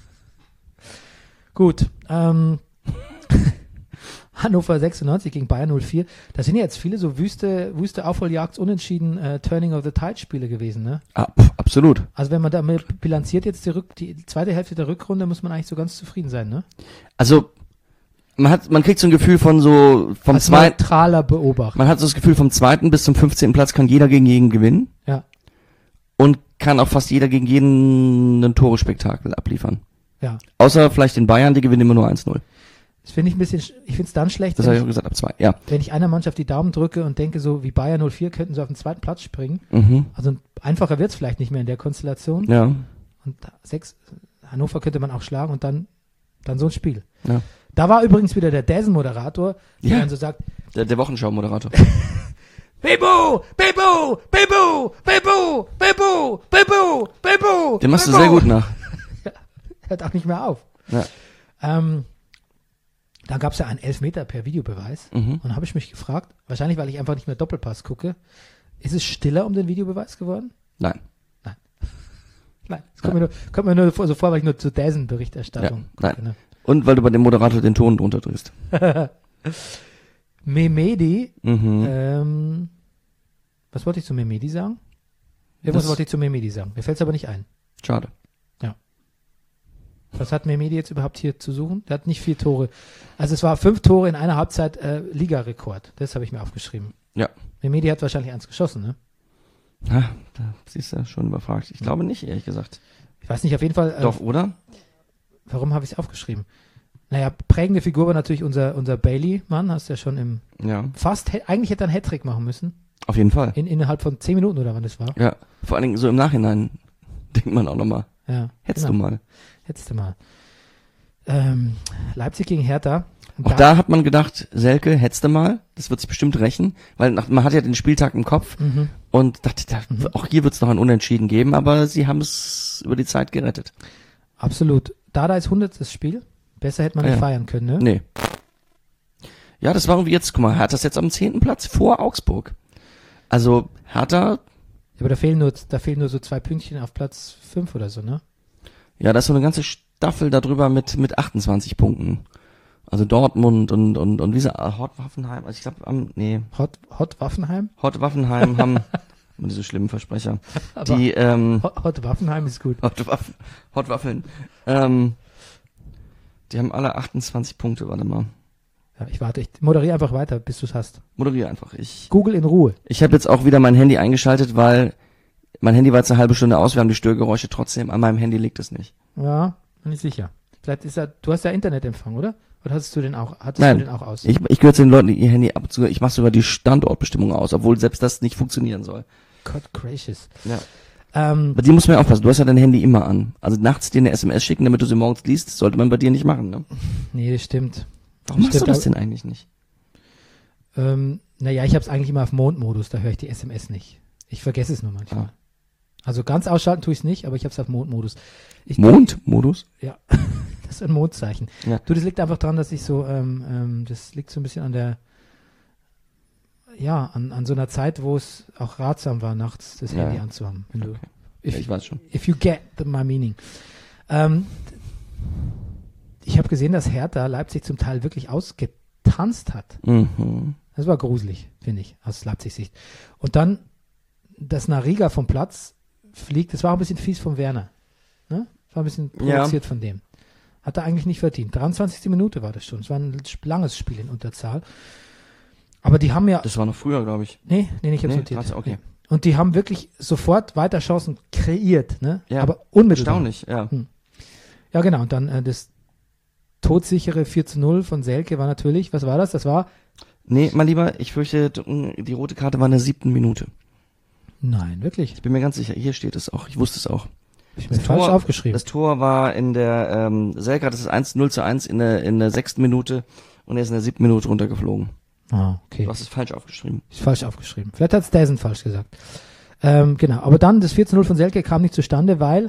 Gut. Ähm, Hannover sechsundneunzig gegen Bayern null vier. Da sind ja jetzt viele so wüste, wüste Aufholjagds unentschieden äh, Turning of the Tide Spiele gewesen, ne? Ab, absolut. Also wenn man damit bilanziert jetzt die, Rück die zweite Hälfte der Rückrunde, muss man eigentlich so ganz zufrieden sein, ne? Also man hat, man kriegt so ein Gefühl von so vom Als zweiten, neutraler Beobachter. man hat so das Gefühl vom zweiten bis zum fünfzehnten Platz kann jeder gegen jeden gewinnen Ja, und kann auch fast jeder gegen jeden ein Tore-Spektakel abliefern. ja. Außer vielleicht den Bayern, die gewinnen immer nur eins null. Das finde ich ein bisschen, sch- ich finde es dann schlecht, Das habe wenn ich auch ich, gesagt, ab zwei. Ja. wenn ich einer Mannschaft die Daumen drücke und denke so, wie Bayern null vier könnten sie auf den zweiten Platz springen. Mhm. Also einfacher wird es vielleicht nicht mehr in der Konstellation. Ja. Und sechs, Hannover könnte man auch schlagen und dann, dann so ein Spiel. Ja. Da war übrigens wieder der Dazen-Moderator, der Ja. dann so sagt, Der, der Wochenschau-Moderator. Bibu, Bibu, Bibu, Bibu, Bibu, Bibu, Bibu. Den machst du Bibu. sehr gut nach. Hört auch nicht mehr auf. Ja. Ähm, dann gab es ja einen Elfmeter per Videobeweis. Mhm. Und habe ich mich gefragt, wahrscheinlich weil ich einfach nicht mehr Doppelpass gucke, ist es stiller um den Videobeweis geworden? Nein. Nein, das kommt mir nur, kommt mir nur so vor, weil ich nur zur Dazen-Berichterstattung Ja, gucke. Ne? Und weil du bei dem Moderator den Ton drunter drückst. Memedi, Mhm. ähm, was wollte ich zu Memedi sagen? Irgendwas Das- wollte ich zu Memedi sagen. Mir fällt es aber nicht ein. Schade. Was hat Memedi jetzt überhaupt hier zu suchen? Der hat nicht vier Tore. Also es war fünf Tore in einer Halbzeit äh, Ligarekord. Das habe ich mir aufgeschrieben. Ja. Memedi hat wahrscheinlich eins geschossen, ne? Ah, da siehst du schon überfragt. Ich glaube nicht, ehrlich gesagt. Ich weiß nicht, auf jeden Fall. Äh, Doch, oder? Warum habe ich es aufgeschrieben? Naja, prägende Figur war natürlich unser, unser Bailey-Mann, hast du ja schon im Ja. fast, hä- eigentlich hätte er einen Hattrick machen müssen. Auf jeden Fall. In, innerhalb von zehn Minuten oder wann das war. Ja. Vor allen Dingen so im Nachhinein denkt man auch nochmal. Ja, Hättest genau. du mal. Hättest du mal. Ähm, Leipzig gegen Hertha. Und Auch da hat man gedacht, Selke, hättest du mal. Das wird sich bestimmt rächen. Weil nach, man hat ja den Spieltag im Kopf. Mhm. Und dachte, da, Mhm. auch hier wird es noch ein Unentschieden geben. Aber sie haben es über die Zeit gerettet. Absolut. Dada ist hundertstes Spiel. Besser hätte man Ah, nicht ja. feiern können, ne? Nee. Ja, das war irgendwie jetzt, guck mal, Hertha ist jetzt am zehnten Platz vor Augsburg. Also Hertha, Aber da fehlen nur, da fehlen nur so zwei Pünktchen auf Platz fünf oder so, ne? ja, da ist so eine ganze Staffel darüber mit mit achtundzwanzig Punkten. Also Dortmund und und und wie sie Hort Waffenheim, also ich glaube am nee, Hot, Hot Waffenheim? Hort Waffenheim haben immer diese schlimmen Versprecher. Aber Die ähm Hot, Hot Waffenheim ist gut. Hot Waffen, Hot Waffeln. Ähm die haben alle achtundzwanzig Punkte, warte mal. Ja, ich warte, ich moderiere einfach weiter, bis du es hast. Moderiere einfach. Ich Google in Ruhe. ich habe jetzt auch wieder mein Handy eingeschaltet, weil mein Handy war jetzt eine halbe Stunde aus, wir haben die Störgeräusche trotzdem, an meinem Handy liegt es nicht. Ja, bin ich sicher. Vielleicht ist er, du hast ja Internetempfang, oder? Oder hattest du den auch, hattest Nein. du den auch aus? Ich, ich gehöre zu den Leuten, die ihr Handy ab und zu, ich mache sogar die Standortbestimmung aus, obwohl selbst das nicht funktionieren soll. God gracious. Ja. Ähm, Bei dir muss man ja aufpassen, du hast ja dein Handy immer an. Also nachts dir eine S M S schicken, damit du sie morgens liest, das sollte man bei dir nicht machen, ne? nee, das stimmt. Warum Das machst du stimmt, das aber- denn eigentlich nicht? Ähm, naja, ich habe es eigentlich immer auf Mondmodus, da höre ich die S M S nicht. Ich vergesse es nur manchmal. Ah. Also ganz ausschalten tue ich es nicht, aber ich habe es auf Mondmodus. Ich, Mondmodus? Ja, das ist ein Mondzeichen. Ja. Du, das liegt einfach daran, dass ich so, ähm, ähm, das liegt so ein bisschen an der, ja, an, an so einer Zeit, wo es auch ratsam war, nachts das Ja, Handy ja. anzuhaben. Wenn du, Ja, if, ich weiß schon. if you get the, my meaning. Ähm, ich habe gesehen, dass Hertha Leipzig zum Teil wirklich ausgetanzt hat. Mhm. Das war gruselig, finde ich, aus Leipzigs Sicht. Und dann, dass Nariga vom Platz fliegt, das war auch ein bisschen fies von Werner. Ne? Das war ein bisschen provoziert von dem. Hat er eigentlich nicht verdient. dreiundzwanzigste Minute war das schon. Es war ein langes Spiel in Unterzahl. Aber die haben ja... Das war noch früher, glaube ich. Nee, nee, ich hab's Nee, notiert. hat's, okay. Nee. Und die haben wirklich sofort weiter Chancen kreiert, ne? Ja, aber unmittelbar. Erstaunlich, ja. Ja, genau. Und dann äh, das todsichere vier zu null von Selke war natürlich, was war das? Das war... Nee, mein Lieber, ich fürchte, die rote Karte war in der siebten Minute. Nein, wirklich. Ich bin mir ganz sicher, hier steht es auch, ich wusste es auch. Hab ich mir Das falsch Tor- aufgeschrieben. Das Tor war in der, ähm, Selke hat das eins null zu eins in der, in der sechsten Minute und er ist in der siebten Minute runtergeflogen. Ah, okay. Du hast es falsch aufgeschrieben. Ist falsch aufgeschrieben. Vielleicht hat Stasen falsch gesagt. Ähm, genau. Aber dann das vier zu null von Selke kam nicht zustande, weil...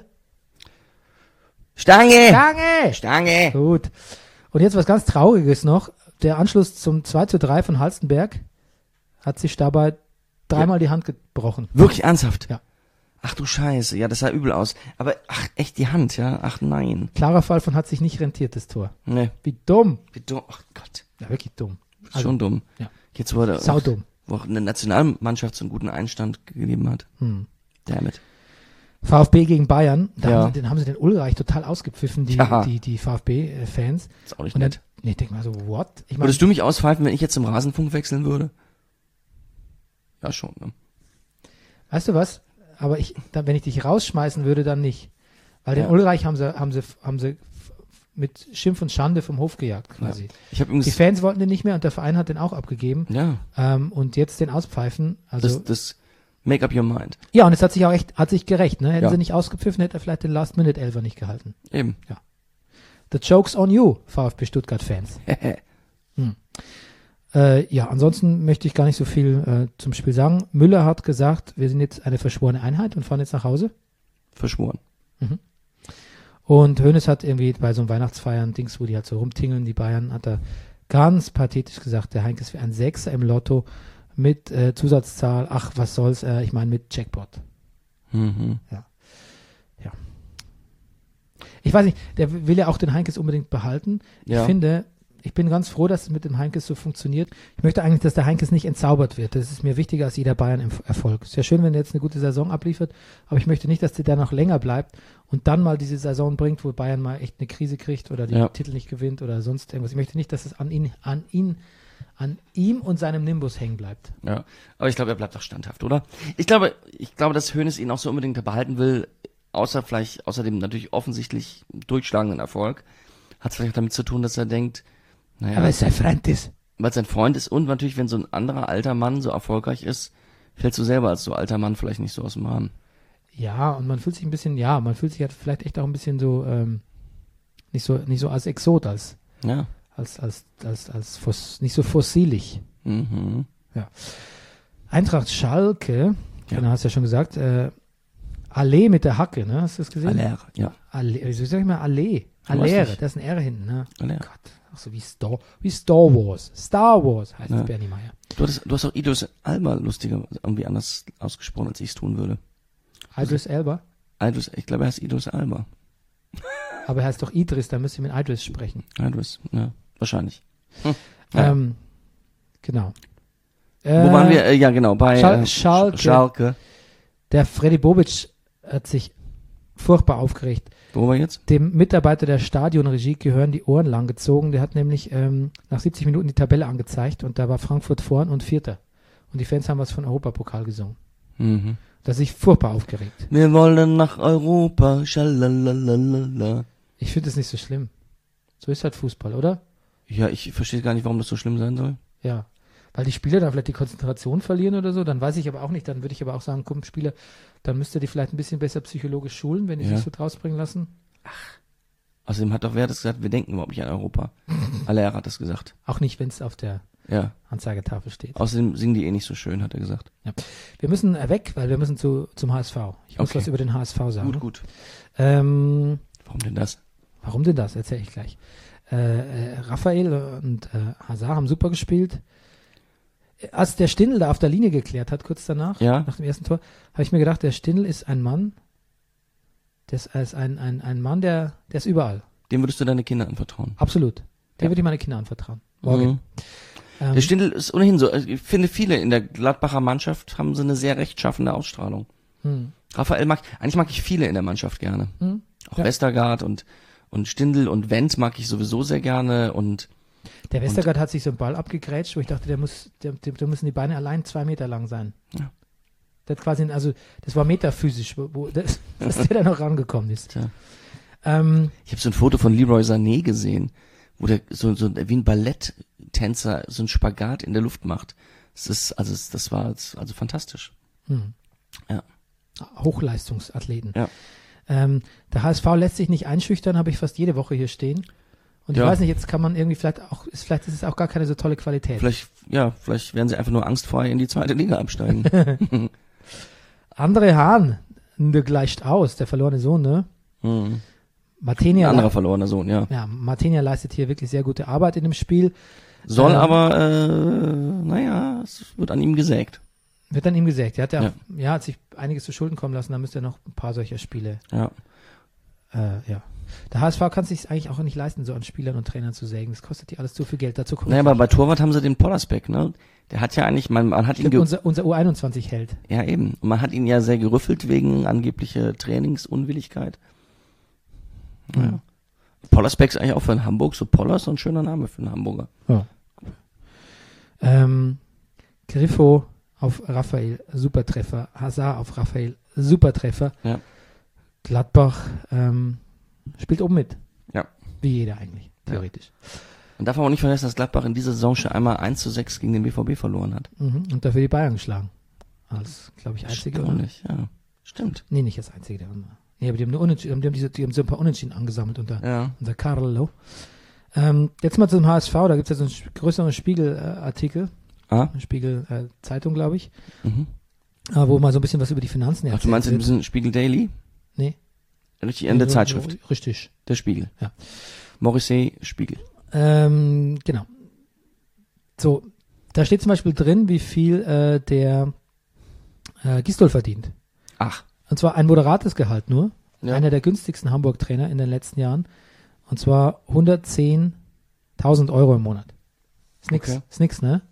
Stange! Gange! Stange! Gut. Und jetzt was ganz Trauriges noch. Der Anschluss zum zwei zu drei von Halstenberg hat sich dabei dreimal die Hand gebrochen. Wirklich ernsthaft? Ja. Ach du Scheiße, ja, das sah übel aus. Aber, ach, echt die Hand, ja? Ach nein. Klarer Fall von hat sich nicht rentiert, das Tor. Nee, Wie dumm. wie dumm, ach Gott, Ja, wirklich dumm. ist schon dumm. ja. Jetzt wurde Saudumm. wo auch eine Nationalmannschaft so einen guten Einstand gegeben hat. Hm. Damit. VfB gegen Bayern, da Ja. haben sie, den haben sie den Ulreich total ausgepfiffen, die, Ja. die, die VfB-Fans. Ist auch nicht Und dann, nett. nee, ich denke mal so, what? Ich meine, Würdest du mich auspfeifen, wenn ich jetzt zum Rasenfunk wechseln würde? Ja, schon, ne? weißt du was? Aber ich, dann, wenn ich dich rausschmeißen würde, dann nicht. Weil den Ja. Ulreich haben sie, haben sie, haben sie f- mit Schimpf und Schande vom Hof gejagt, quasi. Ich habe Die übrigens, Fans wollten den nicht mehr und der Verein hat den auch abgegeben. ja, Ähm, und jetzt den auspfeifen. Also, das, das, make up your mind. ja, und es hat sich auch echt, hat sich gerecht, ne? Hätten Ja. sie nicht ausgepfiffen, hätte er vielleicht den Last-Minute-Elfer nicht gehalten. Eben. The joke's on you, VfB Stuttgart-Fans. Äh, ja, ansonsten möchte ich gar nicht so viel äh, zum Spiel sagen. Müller hat gesagt, wir sind jetzt eine verschworene Einheit und fahren jetzt nach Hause. Verschworen. Und Hoeneß hat irgendwie bei so einem Weihnachtsfeiern, Dings, wo die halt so rumtingeln, die Bayern, hat er ganz pathetisch gesagt, der Heinkes wäre ein Sechser im Lotto mit äh, Zusatzzahl, ach, was soll's, äh, ich meine mit Jackpot. Mhm. Ich weiß nicht, der will ja auch den Heinkes unbedingt behalten. Ja. Ich finde, ich bin ganz froh, dass es mit dem Heinkes so funktioniert. Ich möchte eigentlich, dass der Heinkes nicht entzaubert wird. Das ist mir wichtiger als jeder Bayern-Erfolg. Ist ja schön, wenn er jetzt eine gute Saison abliefert, aber ich möchte nicht, dass der da noch länger bleibt und dann mal diese Saison bringt, wo Bayern mal echt eine Krise kriegt oder die Ja. Titel nicht gewinnt oder sonst irgendwas. Ich möchte nicht, dass es an ihn, an ihn, an ihm und seinem Nimbus hängen bleibt. Ja. Aber ich glaube, er bleibt auch standhaft, oder? Ich glaube, ich glaube, dass Hoeneß ihn auch so unbedingt behalten will, außer vielleicht, außerdem natürlich offensichtlich durchschlagenden Erfolg, hat es vielleicht auch damit zu tun, dass er denkt, naja, Aber es sein Freund ist. weil es sein Freund ist und natürlich, wenn so ein anderer alter Mann so erfolgreich ist, fällst du selber als so alter Mann vielleicht nicht so aus dem Rahmen. Ja, und man fühlt sich ein bisschen, ja, man fühlt sich halt vielleicht echt auch ein bisschen so, ähm, nicht so, nicht so als Exot, als, Ja. als, als, als, als fos, nicht so fossilig. Mhm. Eintracht Schalke, Ja. genau, hast du ja schon gesagt, äh, Allee mit der Hacke, ne? Hast du das gesehen? Aller, ja. Allee, wieso sag ich mal Allee? Du weißt Alleere, nicht. da ist ein R hinten, ne? Aller. Gott, ach so wie Star, wie Star Wars. Star Wars heißt Ja. es, Bernie Meyer. Du, hattest, du hast auch Idris Alba lustiger irgendwie anders ausgesprochen, als ich es tun würde. Idris Elba, Idris, ich glaube, er heißt Idris Alba. aber er heißt doch Idris, da müsst ihr mit Idris sprechen. Idris, ja, wahrscheinlich. Hm. Ja. Ähm, genau. Wo waren wir? Äh, ja, genau, bei Schal- äh, Schalke. Schalke. Der Freddy Bobic hat sich furchtbar aufgeregt. Wo war jetzt? Dem Mitarbeiter der Stadionregie gehören die Ohren lang gezogen. Der hat nämlich ähm, nach siebzig Minuten die Tabelle angezeigt und da war Frankfurt vorn und Vierter. Und die Fans haben was von Europapokal gesungen. Mhm. Da hat sich furchtbar aufgeregt. Wir wollen nach Europa, schalalalala. Ich finde das nicht so schlimm. So ist halt Fußball, oder? Ja, ich verstehe gar nicht, warum das so schlimm sein soll. Ja. weil die Spieler dann vielleicht die Konzentration verlieren oder so, dann weiß ich aber auch nicht, dann würde ich aber auch sagen, komm, Spieler, dann müsst ihr die vielleicht ein bisschen besser psychologisch schulen, wenn die Ja. sich so draus bringen lassen. Außerdem hat doch wer das gesagt, wir denken überhaupt nicht an Europa. Aller hat das gesagt. Auch nicht, wenn es auf der Ja. Anzeigetafel steht. Außerdem singen die eh nicht so schön, hat er gesagt. Ja. Wir müssen äh, weg, weil wir müssen zu, zum H S V. Ich muss Okay. was über den H S V sagen. Gut, gut. Ähm, Warum denn das? warum denn das? Erzähle ich gleich. Äh, äh, Raphael und äh, Hazard haben super gespielt. Äh, Als der Stindl da auf der Linie geklärt hat, kurz danach, Ja. nach dem ersten Tor, habe ich mir gedacht, der Stindl ist ein Mann, das ist ein, ein, ein Mann, der, der ist überall. Dem würdest du deine Kinder anvertrauen. Absolut. Der Ja. würde ich meine Kinder anvertrauen. Morgen. Mhm. Ähm, Der Stindl ist ohnehin so. Ich finde, viele in der Gladbacher Mannschaft haben so eine sehr rechtschaffende Ausstrahlung. hm, Raphael mag, eigentlich mag ich viele in der Mannschaft gerne. hm. Auch Ja. Westergaard und, und Stindl und Wendt mag ich sowieso sehr gerne und Der Westergaard hat sich so einen Ball abgegrätscht, wo ich dachte, der muss, der, der, da müssen die Beine allein zwei Meter lang sein. Ja. Das hat quasi, also, das war metaphysisch, wo, wo das, dass der da noch rangekommen ist. Tja. Ähm, ich habe so ein Foto von Leroy Sané gesehen, wo der so, so wie ein Balletttänzer so einen Spagat in der Luft macht. Das ist, also das, das war also fantastisch. hm. Ja. Hochleistungsathleten. Ja. Ähm, der H S V lässt sich nicht einschüchtern, habe ich fast jede Woche hier stehen. Und ich Ja. weiß nicht, jetzt kann man irgendwie vielleicht auch, ist, vielleicht ist es auch gar keine so tolle Qualität. Vielleicht, ja, vielleicht werden sie einfach nur angstfrei in die zweite Liga absteigen. André Hahn, der gleicht aus, der verlorene Sohn, ne? hm. Ein Martinia, anderer verlorener Sohn, ja. ja, Martinia leistet hier wirklich sehr gute Arbeit in dem Spiel. Soll Ähm, aber, äh, naja, es wird an ihm gesägt. Wird dann ihm gesagt. Er hat ja, Ja. ja. hat sich einiges zu Schulden kommen lassen, da müsste er noch ein paar solcher Spiele, Ja. äh, ja. Der H S V kann es sich eigentlich auch nicht leisten, so an Spielern und Trainern zu sägen. Das kostet die alles zu viel Geld. Dazu kommt Naja, aber bei Torwart haben sie den Pollersbeck, ne? Der hat ja eigentlich, man, man hat ihn, ge unser, unser U einundzwanzig hält. ja eben, und man hat ihn ja sehr gerüffelt wegen angeblicher Trainingsunwilligkeit. Naja. Mhm. Pollersbeck ist eigentlich auch für einen Hamburg, so Pollers, so ein schöner Name für einen Hamburger. Ja. Ähm, Griffo auf Raphael, Supertreffer. Hazard auf Raphael, Supertreffer. Ja. Gladbach ähm, spielt oben mit. Ja. Wie jeder eigentlich, theoretisch. Man darf aber auch nicht vergessen, dass Gladbach in dieser Saison schon einmal eins zu sechs gegen den B V B verloren hat. Mhm. Und dafür die Bayern geschlagen. Als, glaube ich, einzige. Oder? Erstaunlich, ja. Stimmt. Nee, nicht das einzige. Der immer. Nee, aber die haben, nur Unentschieden, die haben, diese, die haben so ein paar Unentschieden angesammelt unter, Ja. unter Carlo. Ähm, jetzt mal zum H S V, da gibt es ja so einen sch- größeren Spiegel-Artikel, Ah. äh, Spiegel-Zeitung, glaube ich, Mhm. äh, wo mal so ein bisschen was über die Finanzen Ach, du meinst ein wird. bisschen Spiegel Daily? Nee. Richtig, in der So- Zeitschrift. so- Richtig. Der Spiegel. Ja. Morrissey Spiegel. Ähm, genau. So, da steht zum Beispiel drin, wie viel äh, der äh, Gistol verdient. Ach. Und zwar ein moderates Gehalt nur. Ja. Einer der günstigsten Hamburg-Trainer in den letzten Jahren. Und zwar hundertzehntausend Euro im Monat. Ist nix, Okay. ist nix, ne?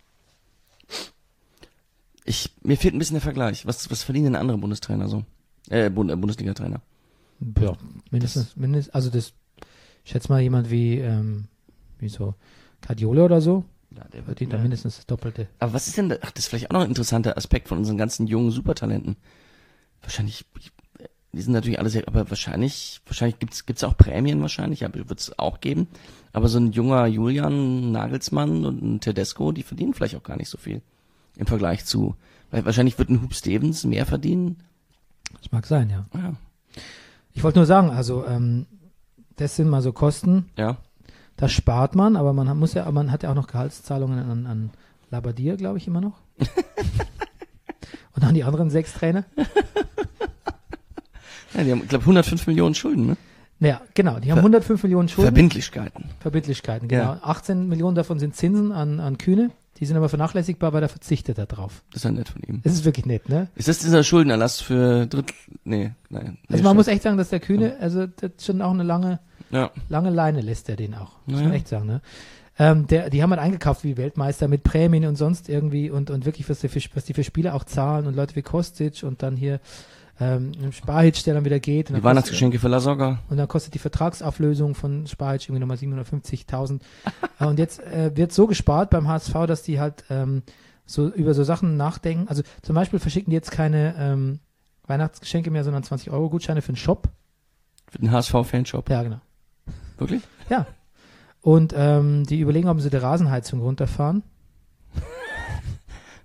Ich, mir fehlt ein bisschen der Vergleich. Was, was verdienen denn andere Bundestrainer so? Äh, Bund, äh Bundesliga-Trainer. Ja, mindestens, mindestens, also das, ich schätze mal jemand wie, ähm, wie so Guardiola oder so, Ja, der verdient ja. dann mindestens das Doppelte. Aber was ist denn, da, ach, das ist vielleicht auch noch ein interessanter Aspekt von unseren ganzen jungen Supertalenten. Wahrscheinlich, die sind natürlich alle sehr, aber wahrscheinlich, wahrscheinlich gibt's, gibt's auch Prämien wahrscheinlich, ja, wird's auch geben. Aber so ein junger Julian Nagelsmann und ein Tedesco, die verdienen vielleicht auch gar nicht so viel. Im Vergleich zu, weil wahrscheinlich wird ein Hub Stevens mehr verdienen. Das mag sein, ja. Ja. Ich wollte nur sagen, also, ähm, das sind mal so Kosten, Ja. das spart man, aber man hat- muss ja, man hat ja auch noch Gehaltszahlungen an, an Labadier, glaube ich, immer noch. Und an die anderen sechs Trainer. Ja, die haben, ich glaube, hundertfünf Millionen Schulden, ne? Naja, genau, die haben Ver- hundertfünf Millionen Schulden. Verbindlichkeiten. Verbindlichkeiten, genau. Ja. achtzehn Millionen davon sind Zinsen an, an Kühne. Die sind aber vernachlässigbar, weil er verzichtet da drauf. Das ist ja nett von ihm. Das ist wirklich nett, ne? Ist das dieser Schuldenerlass für Drittel? Nee, nein. Nee, Also man schon. muss echt sagen, dass der Kühne, also das ist schon auch eine lange, Ja. lange Leine lässt er den auch. Muss Naja. man echt sagen, ne? Ähm, der, die haben halt eingekauft wie Weltmeister mit Prämien und sonst irgendwie und, und wirklich, was die, für, was die für Spieler auch zahlen und Leute wie Kostic und dann hier ähm, Spahic, der dann wieder geht. Und Die dann Weihnachtsgeschenke für Lasogga. Und dann kostet die Vertragsauflösung von Spahic irgendwie nochmal siebenhundertfünfzigtausend. Äh, und jetzt äh, wird so gespart beim H S V, dass die halt ähm, so über so Sachen nachdenken. Also zum Beispiel verschicken die jetzt keine ähm, Weihnachtsgeschenke mehr, sondern zwanzig Euro Gutscheine für einen Shop. Für den H S V-Fanshop. Ja, genau. Wirklich? Ja. Und ähm, die überlegen, ob sie die Rasenheizung runterfahren.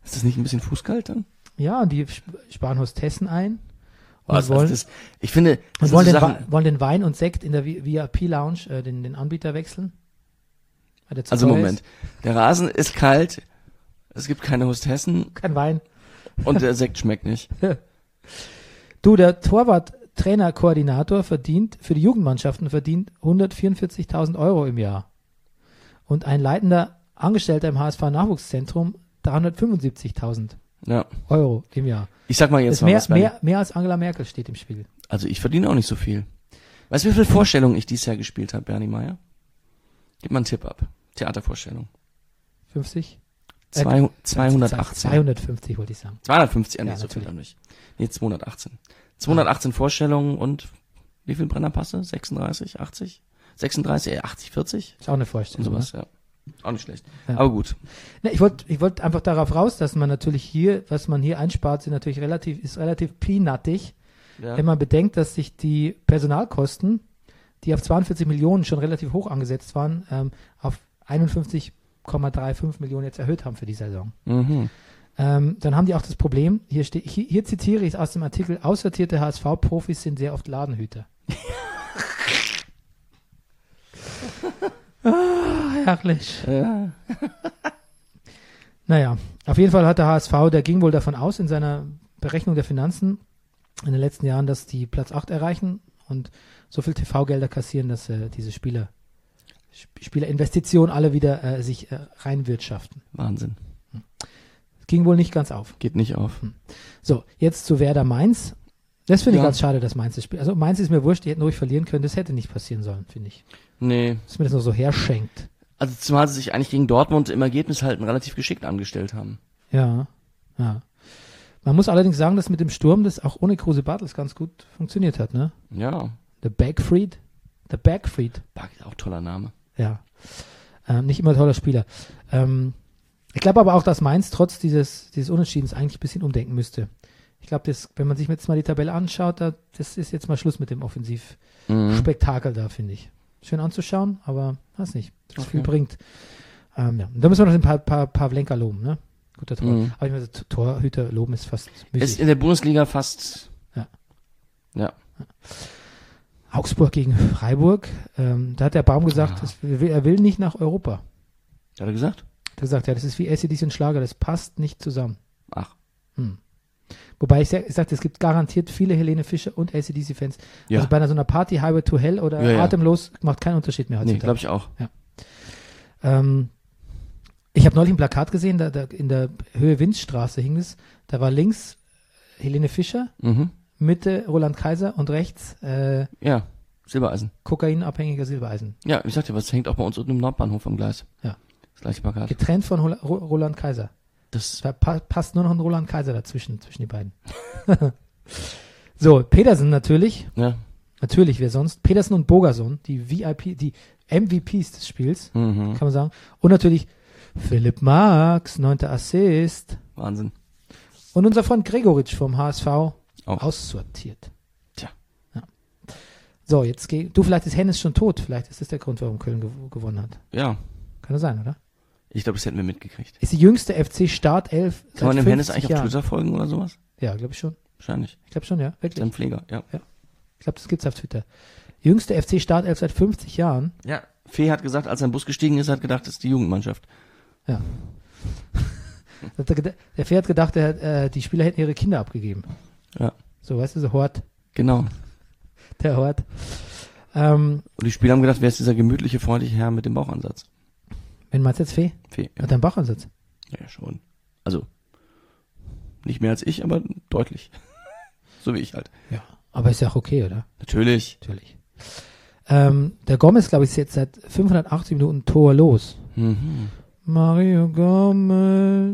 Ist das nicht ein bisschen fußkalt dann? Ja, und die sp- sparen Hostessen ein. Und Was, wollen, also das, ich finde, das und wollen, sind den, so Wa- Sachen, wollen den Wein und Sekt in der V I P-Lounge, äh, den, den Anbieter wechseln. Weil der zu also teuer Moment, der Rasen ist kalt, es gibt keine Hostessen Ist. Kein Wein. und der Sekt schmeckt nicht. Du, der Torwart-Trainer-Koordinator verdient, für die Jugendmannschaften verdient hundertvierundvierzigtausend Euro im Jahr. Und ein leitender Angestellter im H S V-Nachwuchszentrum dreihundertfünfundsiebzigtausend Ja, Euro im Jahr. ich sag mal Das jetzt ist mal mehr, was, Bernie. mehr, mehr als Angela Merkel steht im Spiel. Also ich verdiene auch nicht so viel. Weißt du, wie viele Vorstellungen ich dieses Jahr gespielt habe, Bernie Meyer? Gib mal einen Tipp ab. Theatervorstellung. fünfzig? Zwei, zweihundertachtzehn. zweihundertfünfzig wollte ich sagen. zweihundertfünfzig, ja, Ja, nicht so viel natürlich. dann nicht. Nee, zweihundertachtzehn. zweihundertachtzehn Vorstellungen und wie viel Brennerpasse? sechsunddreißig, achtzig? sechsunddreißig, äh, achtzig, vierzig? Ist auch eine Und Vorstellung. sowas, ja. Auch nicht schlecht. Ja. Aber gut. Ne, ich wollte ich wollt einfach darauf raus, dass man natürlich hier, was man hier einspart, sind natürlich relativ, ist relativ peanuttig, Ja. wenn man bedenkt, dass sich die Personalkosten, die auf zweiundvierzig Millionen schon relativ hoch angesetzt waren, ähm, auf einundfünfzig Komma fünfunddreißig Millionen jetzt erhöht haben für die Saison. Mhm. Ähm, dann haben die auch das Problem, hier, steht, hier, hier zitiere ich aus dem Artikel, aussortierte H S V-Profis sind sehr oft Ladenhüter. ah, herrlich. Ja. Naja, auf jeden Fall hat der H S V, der ging wohl davon aus in seiner Berechnung der Finanzen in den letzten Jahren, dass die Platz acht erreichen und so viel T V-Gelder kassieren, dass äh, diese Spieler, Sp- Spielerinvestitionen alle wieder äh, sich äh, reinwirtschaften. Wahnsinn. Ging wohl nicht ganz auf. Geht nicht auf. So, jetzt zu Werder Mainz. Das finde ich Ja. ganz schade, dass Mainz das Spiel. Also Mainz ist mir wurscht, die hätten ruhig verlieren können. Das hätte nicht passieren sollen, finde ich. Nee. Dass mir das nur so herschenkt. Also zumal sie sich eigentlich gegen Dortmund im Ergebnis halten relativ geschickt angestellt haben. Ja, ja. Man muss allerdings sagen, dass mit dem Sturm das auch ohne Kruse Bartels ganz gut funktioniert hat, ne? Ja. Der Backfried. Der Backfried. Bark ist auch toller Name. Ja. Ähm, nicht immer toller Spieler. Ähm, ich glaube aber auch, dass Mainz trotz dieses, dieses Unentschiedens eigentlich ein bisschen umdenken müsste. Ich glaube, das, wenn man sich jetzt mal die Tabelle anschaut, da, das ist jetzt mal Schluss mit dem Offensivspektakel Mhm. da, finde ich. Schön anzuschauen, aber weiß nicht, was Okay. viel bringt. Ähm, ja. Und da müssen wir noch ein paar, paar, paar Pavlenka loben, ne? Guter Tor. Mhm. Aber ich meine, T- Torhüter loben ist fast Ist müßig. in der Bundesliga fast. Ja. Ja. Augsburg gegen Freiburg. Ähm, da hat der Baum gesagt, Ah. das, er will nicht nach Europa. Hat er gesagt? Er hat gesagt, ja, das ist wie A C D C und Schlager, das passt nicht zusammen. Ach. Hm. Wobei ich, sag- ich sagte, es gibt garantiert viele Helene Fischer und A C D C-Fans. Ja. Also bei einer so einer Party Highway to Hell oder Ja, ja. Atemlos macht keinen Unterschied mehr Nee, heutzutage. glaube ich auch. Ähm, ich habe neulich ein Plakat gesehen, da, da in der Höhe Winzstraße hing es. Da war links Helene Fischer, Mhm. Mitte Roland Kaiser und rechts äh, Ja. Silbereisen. kokainabhängiger Silbereisen. Ja, ich sagte, was hängt auch bei uns unten im Nordbahnhof am Gleis. Ja. Das gleiche Plakat. Getrennt von Hol- Ro- Roland Kaiser. Das. Da pa passt nur noch ein Roland Kaiser dazwischen, zwischen die beiden. So, Pedersen natürlich. Ja. Natürlich, wer sonst? Pedersen und Bogerson, die V I P, die M V Ps des Spiels, Mhm. kann man sagen. Und natürlich Philipp Marx, neunter Assist. Wahnsinn. Und unser Freund Gregoritsch vom H S V Auch. aussortiert. Tja. Ja. So, jetzt geh, du, vielleicht ist Hennes schon tot. Vielleicht ist das der Grund, warum Köln gew gewonnen hat. Ja. Kann das sein, oder? Ich glaube, das hätten wir mitgekriegt. Ist die jüngste F C-Startelf Kann man dem Hennes fünfzig eigentlich auf Jahren. Twitter folgen oder sowas? Ja, glaube ich schon. Wahrscheinlich. Ich glaube schon, ja. Wirklich. Sein Pfleger, ja. Ich glaube, das gibt's auf Twitter. Jüngste F C-Startelf seit fünfzig Jahren. Ja. Fee hat gesagt, als er in den Bus gestiegen ist, hat gedacht, das ist die Jugendmannschaft. Ja. Hat er geda- Der Fee hat gedacht, er, hat, äh, die Spieler hätten ihre Kinder abgegeben. Ja. So, weißt du, so Hort. Genau. Der Hort. Ähm, Und die Spieler haben gedacht, wer ist dieser gemütliche, freundliche Herr mit dem Bauchansatz? wenn meinst du jetzt Fee? Fee, ja. Hat er einen Bachansatz? Ja, schon. Also, nicht mehr als ich, aber deutlich. So wie ich halt. Ja. Aber ist ja auch okay, oder? Natürlich. Natürlich. Ähm, der Gomez, glaube ich, ist jetzt seit fünfhundertachtzig Minuten torlos. Mhm. Mario Gomez.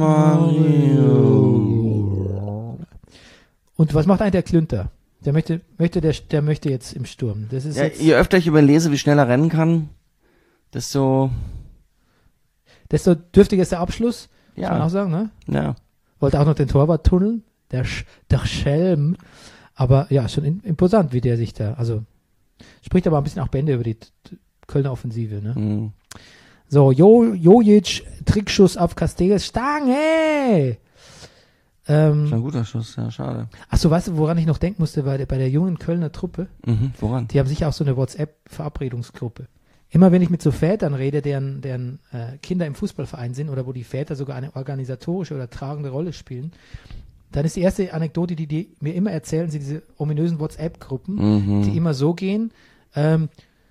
Mario. Und was macht eigentlich der Klünter? Der möchte, möchte, der, der möchte jetzt im Sturm. Das ist Ja, jetzt, je öfter ich überlese, wie schnell er rennen kann, desto, desto dürftiger ist der Abschluss, muss man ja, auch sagen, ne? ja. Wollte auch noch den Torwart tunneln. Der, Sch der Schelm. Aber ja, schon in, imposant, wie der sich da, also, spricht aber ein bisschen auch Bände über die t- Kölner Offensive, ne? Mhm. So, jo, Jojic, Trickschuss auf Castells, Stange! Ähm, Das war ein guter Schuss, ja, schade. Achso, weißt du, woran ich noch denken musste, bei der, bei der jungen Kölner Truppe? Mhm, woran? Die haben sicher auch so eine WhatsApp-Verabredungsgruppe. Immer wenn ich mit so Vätern rede, deren, deren äh, Kinder im Fußballverein sind oder wo die Väter sogar eine organisatorische oder tragende Rolle spielen, dann ist die erste Anekdote, die die mir immer erzählen, sind diese ominösen WhatsApp-Gruppen, Mhm. die immer so gehen. Ähm,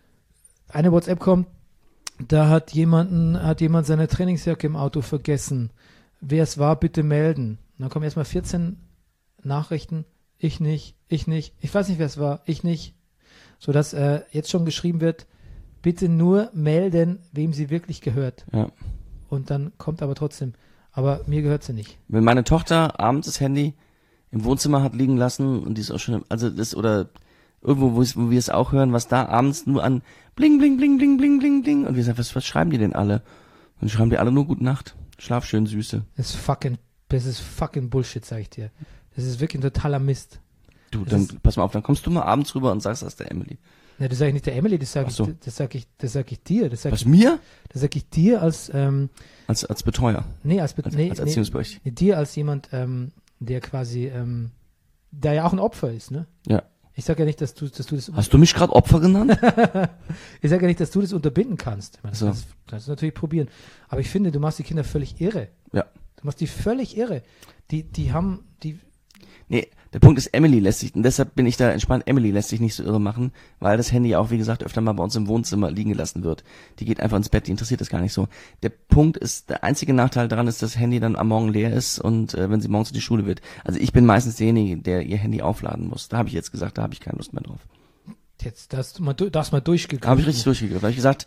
eine WhatsApp kommt, da hat jemanden, hat jemand seine Trainingsjacke im Auto vergessen. Wer es war, bitte melden. Und dann kommen erstmal vierzehn Nachrichten. Ich nicht, ich nicht, ich weiß nicht, wer es war, ich nicht. Sodass äh, jetzt schon geschrieben wird, bitte nur melden, wem sie wirklich gehört. Ja. Und dann kommt aber trotzdem, aber mir gehört sie nicht. Wenn meine Tochter abends das Handy im Wohnzimmer hat liegen lassen und die ist auch schon, also das, oder irgendwo, wo, es, wo wir es auch hören, was da abends nur an bling, bling, bling, bling, bling, bling, bling, und wir sagen, was, was schreiben die denn alle? Und schreiben die alle nur Gute Nacht. Schlaf schön, Süße. Das ist fucking, das ist fucking Bullshit, sag ich dir. Das ist wirklich ein totaler Mist. Du, Das dann ist- pass mal auf, dann kommst du mal abends rüber und sagst das der Emily. Ne, das sage ich nicht der Emily, das sage Ach ich, so. das sag ich, das sag ich dir, das sage Was, ich, mir? das sag ich dir als, ähm, Als, als Betreuer, nee, als, Be- als, nee, als nee, Erziehungsberechtigter. nee, dir als jemand, ähm, der quasi, ähm, der ja auch ein Opfer ist, ne? Ja. Ich sage ja nicht, dass du, dass du das, Hast du mich gerade Opfer genannt? ich sage ja nicht, dass du das unterbinden kannst. Ich meine, das So. kannst, kannst du natürlich probieren. Aber ich finde, du machst die Kinder völlig irre. Ja. Du machst die völlig irre. Die, die haben, die, Nee, der Punkt ist, Emily lässt sich, und deshalb bin ich da entspannt, Emily lässt sich nicht so irre machen, weil das Handy auch, wie gesagt, öfter mal bei uns im Wohnzimmer liegen gelassen wird. Die geht einfach ins Bett, die interessiert das gar nicht so. Der Punkt ist, der einzige Nachteil daran ist, dass das Handy dann am Morgen leer ist und äh, wenn sie morgens in die Schule wird. Also ich bin meistens derjenige, der ihr Handy aufladen muss. Da habe ich jetzt gesagt, da habe ich keine Lust mehr drauf. jetzt, das, du mal, du- das mal durchgegangen. Da habe ich richtig durchgegriffen. Da habe ich gesagt,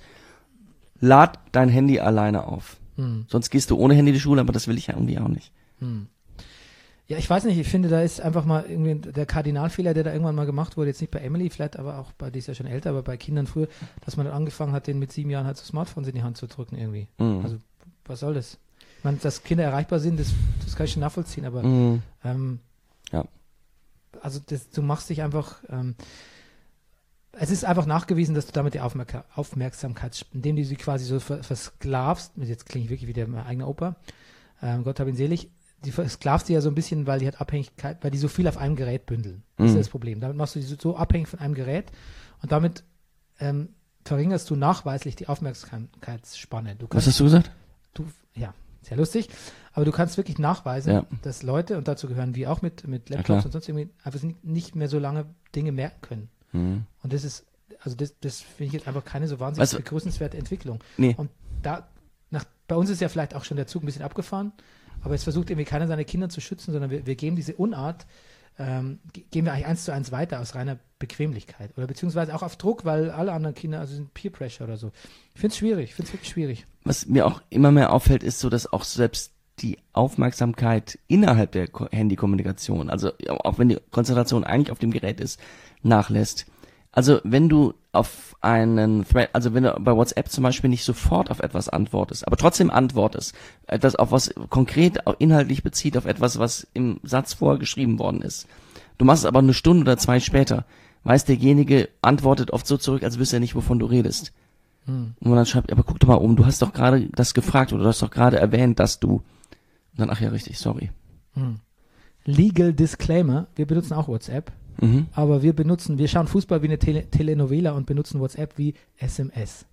lad dein Handy alleine auf. Hm. Sonst gehst du ohne Handy in die Schule, aber das will ich ja irgendwie auch nicht. Hm. Ja, ich weiß nicht, ich finde, da ist einfach mal irgendwie der Kardinalfehler, der da irgendwann mal gemacht wurde, jetzt nicht bei Emily, vielleicht aber auch bei, die ist ja schon älter, aber bei Kindern früher, dass man dann angefangen hat, denen mit sieben Jahren halt so Smartphones in die Hand zu drücken irgendwie. Mhm. Also, was soll das? Ich meine, dass Kinder erreichbar sind, das, das kann ich schon nachvollziehen, aber Mhm. ähm, Ja. also das, du machst dich einfach, ähm, es ist einfach nachgewiesen, dass du damit die Aufmerk Aufmerksamkeit, indem du sie quasi so ver versklavst, jetzt klinge ich wirklich wie der mein eigener Opa, ähm, Gott hab ihn selig, die versklavst sie ja so ein bisschen, weil die hat Abhängigkeit, weil die so viel auf einem Gerät bündeln. Das ist Mhm. das Problem. Damit machst du sie so, so abhängig von einem Gerät und damit ähm, verringerst du nachweislich die Aufmerksamkeitsspanne. Du Was kannst, hast du gesagt? du, ja, sehr lustig, aber du kannst wirklich nachweisen, Ja. dass Leute, und dazu gehören wir auch mit, mit Ja, Laptops klar. und sonst irgendwie, einfach nicht- nicht mehr so lange Dinge merken können. Mhm. Und das ist, also das, das finde ich jetzt einfach keine so wahnsinnig Weißt du- begrüßenswerte Entwicklung. Nee. Und da, nach, bei uns ist ja vielleicht auch schon der Zug ein bisschen abgefahren, aber es versucht irgendwie keiner seine Kinder zu schützen, sondern wir, wir geben diese Unart, ähm, ge- geben wir eigentlich eins zu eins weiter aus reiner Bequemlichkeit oder beziehungsweise auch auf Druck, weil alle anderen Kinder, also sind Peer Pressure oder so. Ich finde es schwierig, ich finde es wirklich schwierig. Was mir auch immer mehr auffällt, ist so, dass auch selbst die Aufmerksamkeit innerhalb der Ko- Handykommunikation, also auch wenn die Konzentration eigentlich auf dem Gerät ist, nachlässt. Also wenn du auf einen Thread, also wenn du bei WhatsApp zum Beispiel nicht sofort auf etwas antwortest, aber trotzdem antwortest, etwas auf was konkret auch inhaltlich bezieht, auf etwas, was im Satz vorher geschrieben worden ist. Du machst es aber eine Stunde oder zwei später, weiß derjenige antwortet oft so zurück, als wüsste er nicht, wovon du redest. Hm. Und man dann schreibt, aber guck doch mal um, du hast doch gerade das gefragt oder du hast doch gerade erwähnt, dass du. Und dann, ach ja, richtig, sorry. Hm. Legal Disclaimer, wir benutzen auch WhatsApp, Mhm. aber wir benutzen, wir schauen Fußball wie eine Tele Telenovela und benutzen WhatsApp wie S M S.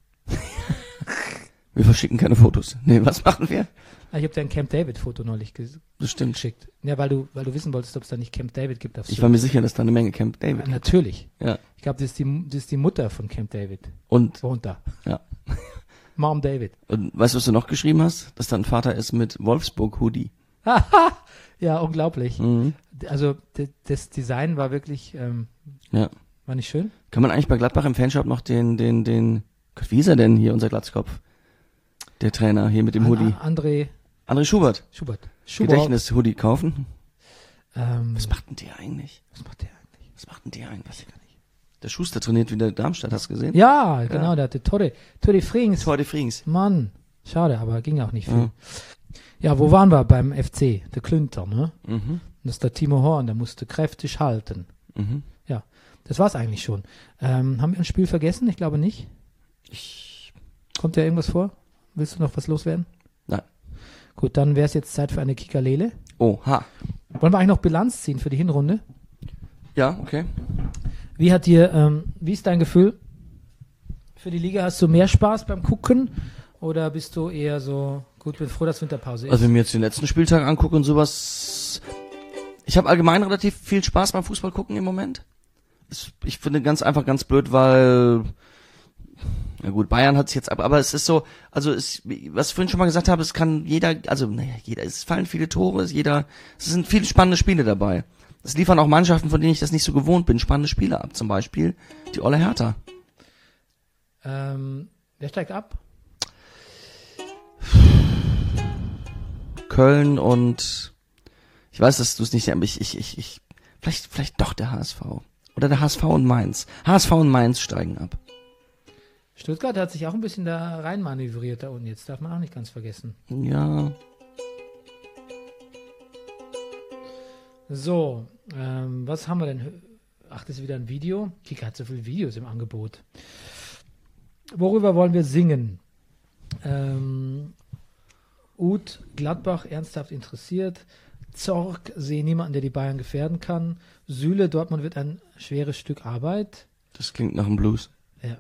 Wir verschicken keine Fotos. Nee, was machen wir? Ah, Ich habe dir ein Camp David Foto neulich ges Das stimmt. geschickt. Ja, weil du, weil du wissen wolltest, ob es da nicht Camp David gibt. Auf Ich war mir sicher, dass da eine Menge Camp David Ja, gibt. natürlich. Ja. Ich glaube, das, ist die- das ist die Mutter von Camp David. Und, Wohnt da. ja. Mom David. Und weißt du, was du noch geschrieben hast? Dass dein Vater ist mit Wolfsburg-Hoodie. Ja, unglaublich. Mhm. Also d- das Design war wirklich, ähm, Ja. war nicht schön. Kann man eigentlich bei Gladbach im Fanshop noch den, den, den, Gott, wie ist er denn hier, unser Glatzkopf? Der Trainer hier mit dem Hoodie. An- André André Schubert. Schubert. Schubert. Gedächtnis-Hoodie kaufen. Ähm, Was macht denn der eigentlich? was macht der eigentlich? Was macht denn der eigentlich? Der Schuster trainiert wieder Darmstadt, hast du gesehen? Ja, genau, der hatte Torre. Torre Frings. Tor de Frings. Mann, schade, aber ging auch nicht viel. Ja. Ja, wo waren wir beim F C? Der Klünter, ne? Mhm. Das ist der Timo Horn, der musste kräftig halten. Mhm. Ja, das war's eigentlich schon. Ähm, haben wir ein Spiel vergessen? Ich glaube nicht. Ich, Kommt ja irgendwas vor? Willst du noch was loswerden? Nein. Gut, dann wäre es jetzt Zeit für eine Kickerlele. Oh, ha. Wollen wir eigentlich noch Bilanz ziehen für die Hinrunde? Ja, okay. Wie hat dir, ähm, wie ist dein Gefühl für die Liga? Hast du mehr Spaß beim Gucken oder bist du eher so, gut, bin froh, dass Winterpause ist? Also wenn ich mir jetzt den letzten Spieltag angucke und sowas, ich habe allgemein relativ viel Spaß beim Fußball gucken im Moment. Es, ich finde ganz einfach ganz blöd, weil, na gut, Bayern hat es jetzt ab, aber es ist so, also es, was ich vorhin schon mal gesagt habe, es kann jeder, also naja, jeder, es fallen viele Tore, es jeder, es sind viele spannende Spiele dabei. Es liefern auch Mannschaften, von denen ich das nicht so gewohnt bin, spannende Spiele ab, zum Beispiel die Olle Hertha. Ähm, wer steigt ab? Köln und ich weiß, dass du es nicht, aber ich, ich, ich, ich, vielleicht, vielleicht doch der H S V. Oder der H S V und Mainz. H S V und Mainz steigen ab. Stuttgart hat sich auch ein bisschen da rein manövriert da unten. Jetzt darf man auch nicht ganz vergessen. Ja. So, ähm, was haben wir denn? Ach, das ist wieder ein Video. Kicker hat so viele Videos im Angebot. Worüber wollen wir singen? Ähm, Uth, Gladbach, ernsthaft interessiert. Zorg, sehe niemanden, der die Bayern gefährden kann. Süle, Dortmund wird ein schweres Stück Arbeit. Das klingt nach einem Blues. Ja.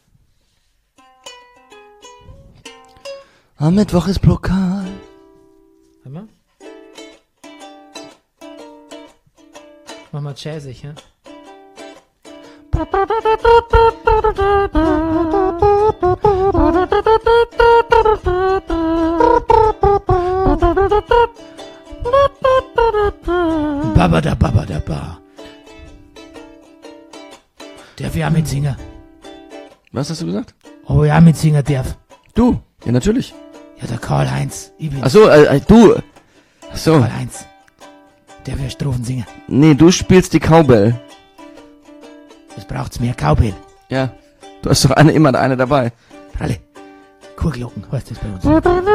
Am Mittwoch ist Pokal. Warte mal. Mach mal jazzig, ja? Babada babada ba. Darf ja mitsingen? Was hast du gesagt? Oh ja, mitsingen darf. Du? Ja, natürlich. Ja, der Karl-Heinz. Ich bin Ach so, äh, du. Ach so. Karl-Heinz. Der will Strophen singen. Nee, du spielst die Cowbell. Jetzt braucht's mehr Cowbell. Ja. Du hast doch eine, immer eine dabei. Alle. Kurglocken, heißt das bei uns.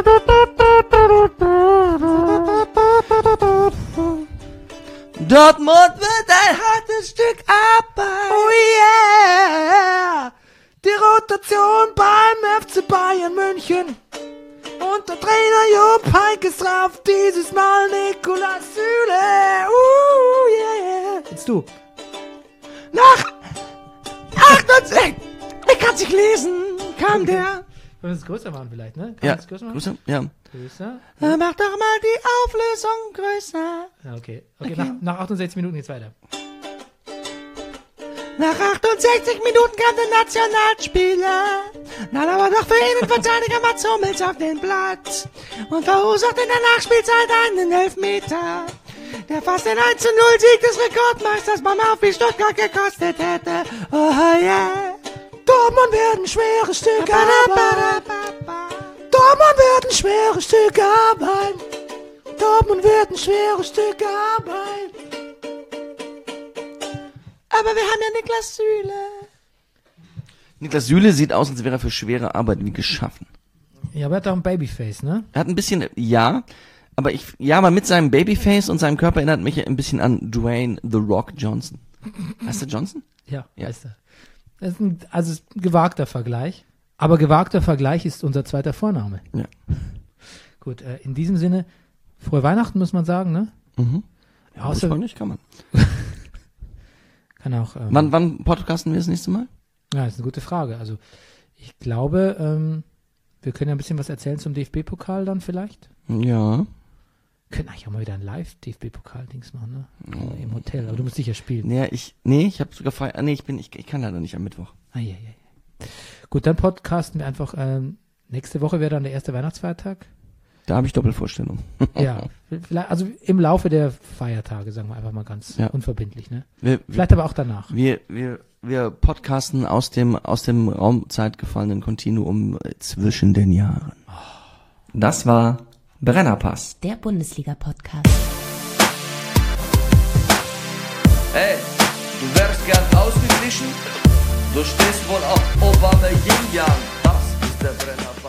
Dortmund wird ein hartes Stück Arbeit. Oh yeah! Die Rotation beim F C Bayern München. Und der Trainer Jupp Heynckes drauf. Dieses Mal Nikolaus Süle. Uh, yeah. Jetzt du. Nach achtundsechzig, ich kann's nicht lesen, kam der. Können wir es größer machen vielleicht, ne? Kann Ja, man es größer machen? größer, ja. Größer? Äh, Mach doch mal die Auflösung größer. Ja, okay. Okay, Okay. Nach, nach achtundsechzig Minuten geht's weiter. Nach achtundsechzig Minuten kam der Nationalspieler. Nahm aber doch für Innenverteidiger Mats Hummels auf den Platz und verursacht in der Nachspielzeit einen Elfmeter, der fast den eins zu null Sieg des Rekordmeisters beim VfB Stuttgart gekostet hätte. Oh yeah. Dortmund werden schwere Stücke Arbeit. Dortmund werden schwere Stücke Arbeit. Dortmund werden schwere Stücke Arbeit. Aber wir haben ja Niklas Süle. Niklas Süle sieht aus, als wäre er für schwere Arbeit wie geschaffen. Ja, aber er hat auch ein Babyface, ne? Er hat ein bisschen, ja, aber ich, ja, aber mit seinem Babyface und seinem Körper erinnert mich ein bisschen an Dwayne The Rock Johnson. Heißt der Johnson? Ja, Ja. weißt du. Das ist ein, also es ist ein gewagter Vergleich. Aber gewagter Vergleich ist unser zweiter Vorname. Ja. Gut, äh, in diesem Sinne, frohe Weihnachten muss man sagen, ne? Mhm. Ja, Außer- Außer, nicht, kann man. Kann auch. Ähm, Wann, wann podcasten wir das nächste Mal? Ja, das ist eine gute Frage. Also ich glaube, ähm, wir können ja ein bisschen was erzählen zum D F B-Pokal dann vielleicht. Ja. Wir können eigentlich auch mal wieder ein Live-D F B-Pokal-Dings machen, ne? Oh. Im Hotel, aber du musst sicher spielen. Nee, ich, nee, ich habe sogar frei, ah, nee, ich bin, ich, ich kann leider nicht am Mittwoch. Ah, ja, ja, ja. Gut, dann podcasten wir einfach, ähm, nächste Woche wäre dann der erste Weihnachtsfeiertag. Da habe ich Doppelvorstellung. Ja, vielleicht, also im Laufe der Feiertage, sagen wir einfach mal ganz Ja. unverbindlich, ne? Wir, wir, Vielleicht aber auch danach. wir, wir, wir podcasten aus dem, aus dem Raumzeit gefallenen Kontinuum zwischen den Jahren. Das war Brennerpass. Der Bundesliga-Podcast. Hey, du wärst gern ausgeglichen? Du stehst wohl auf Obama Yin Yang. Das ist der Brenner.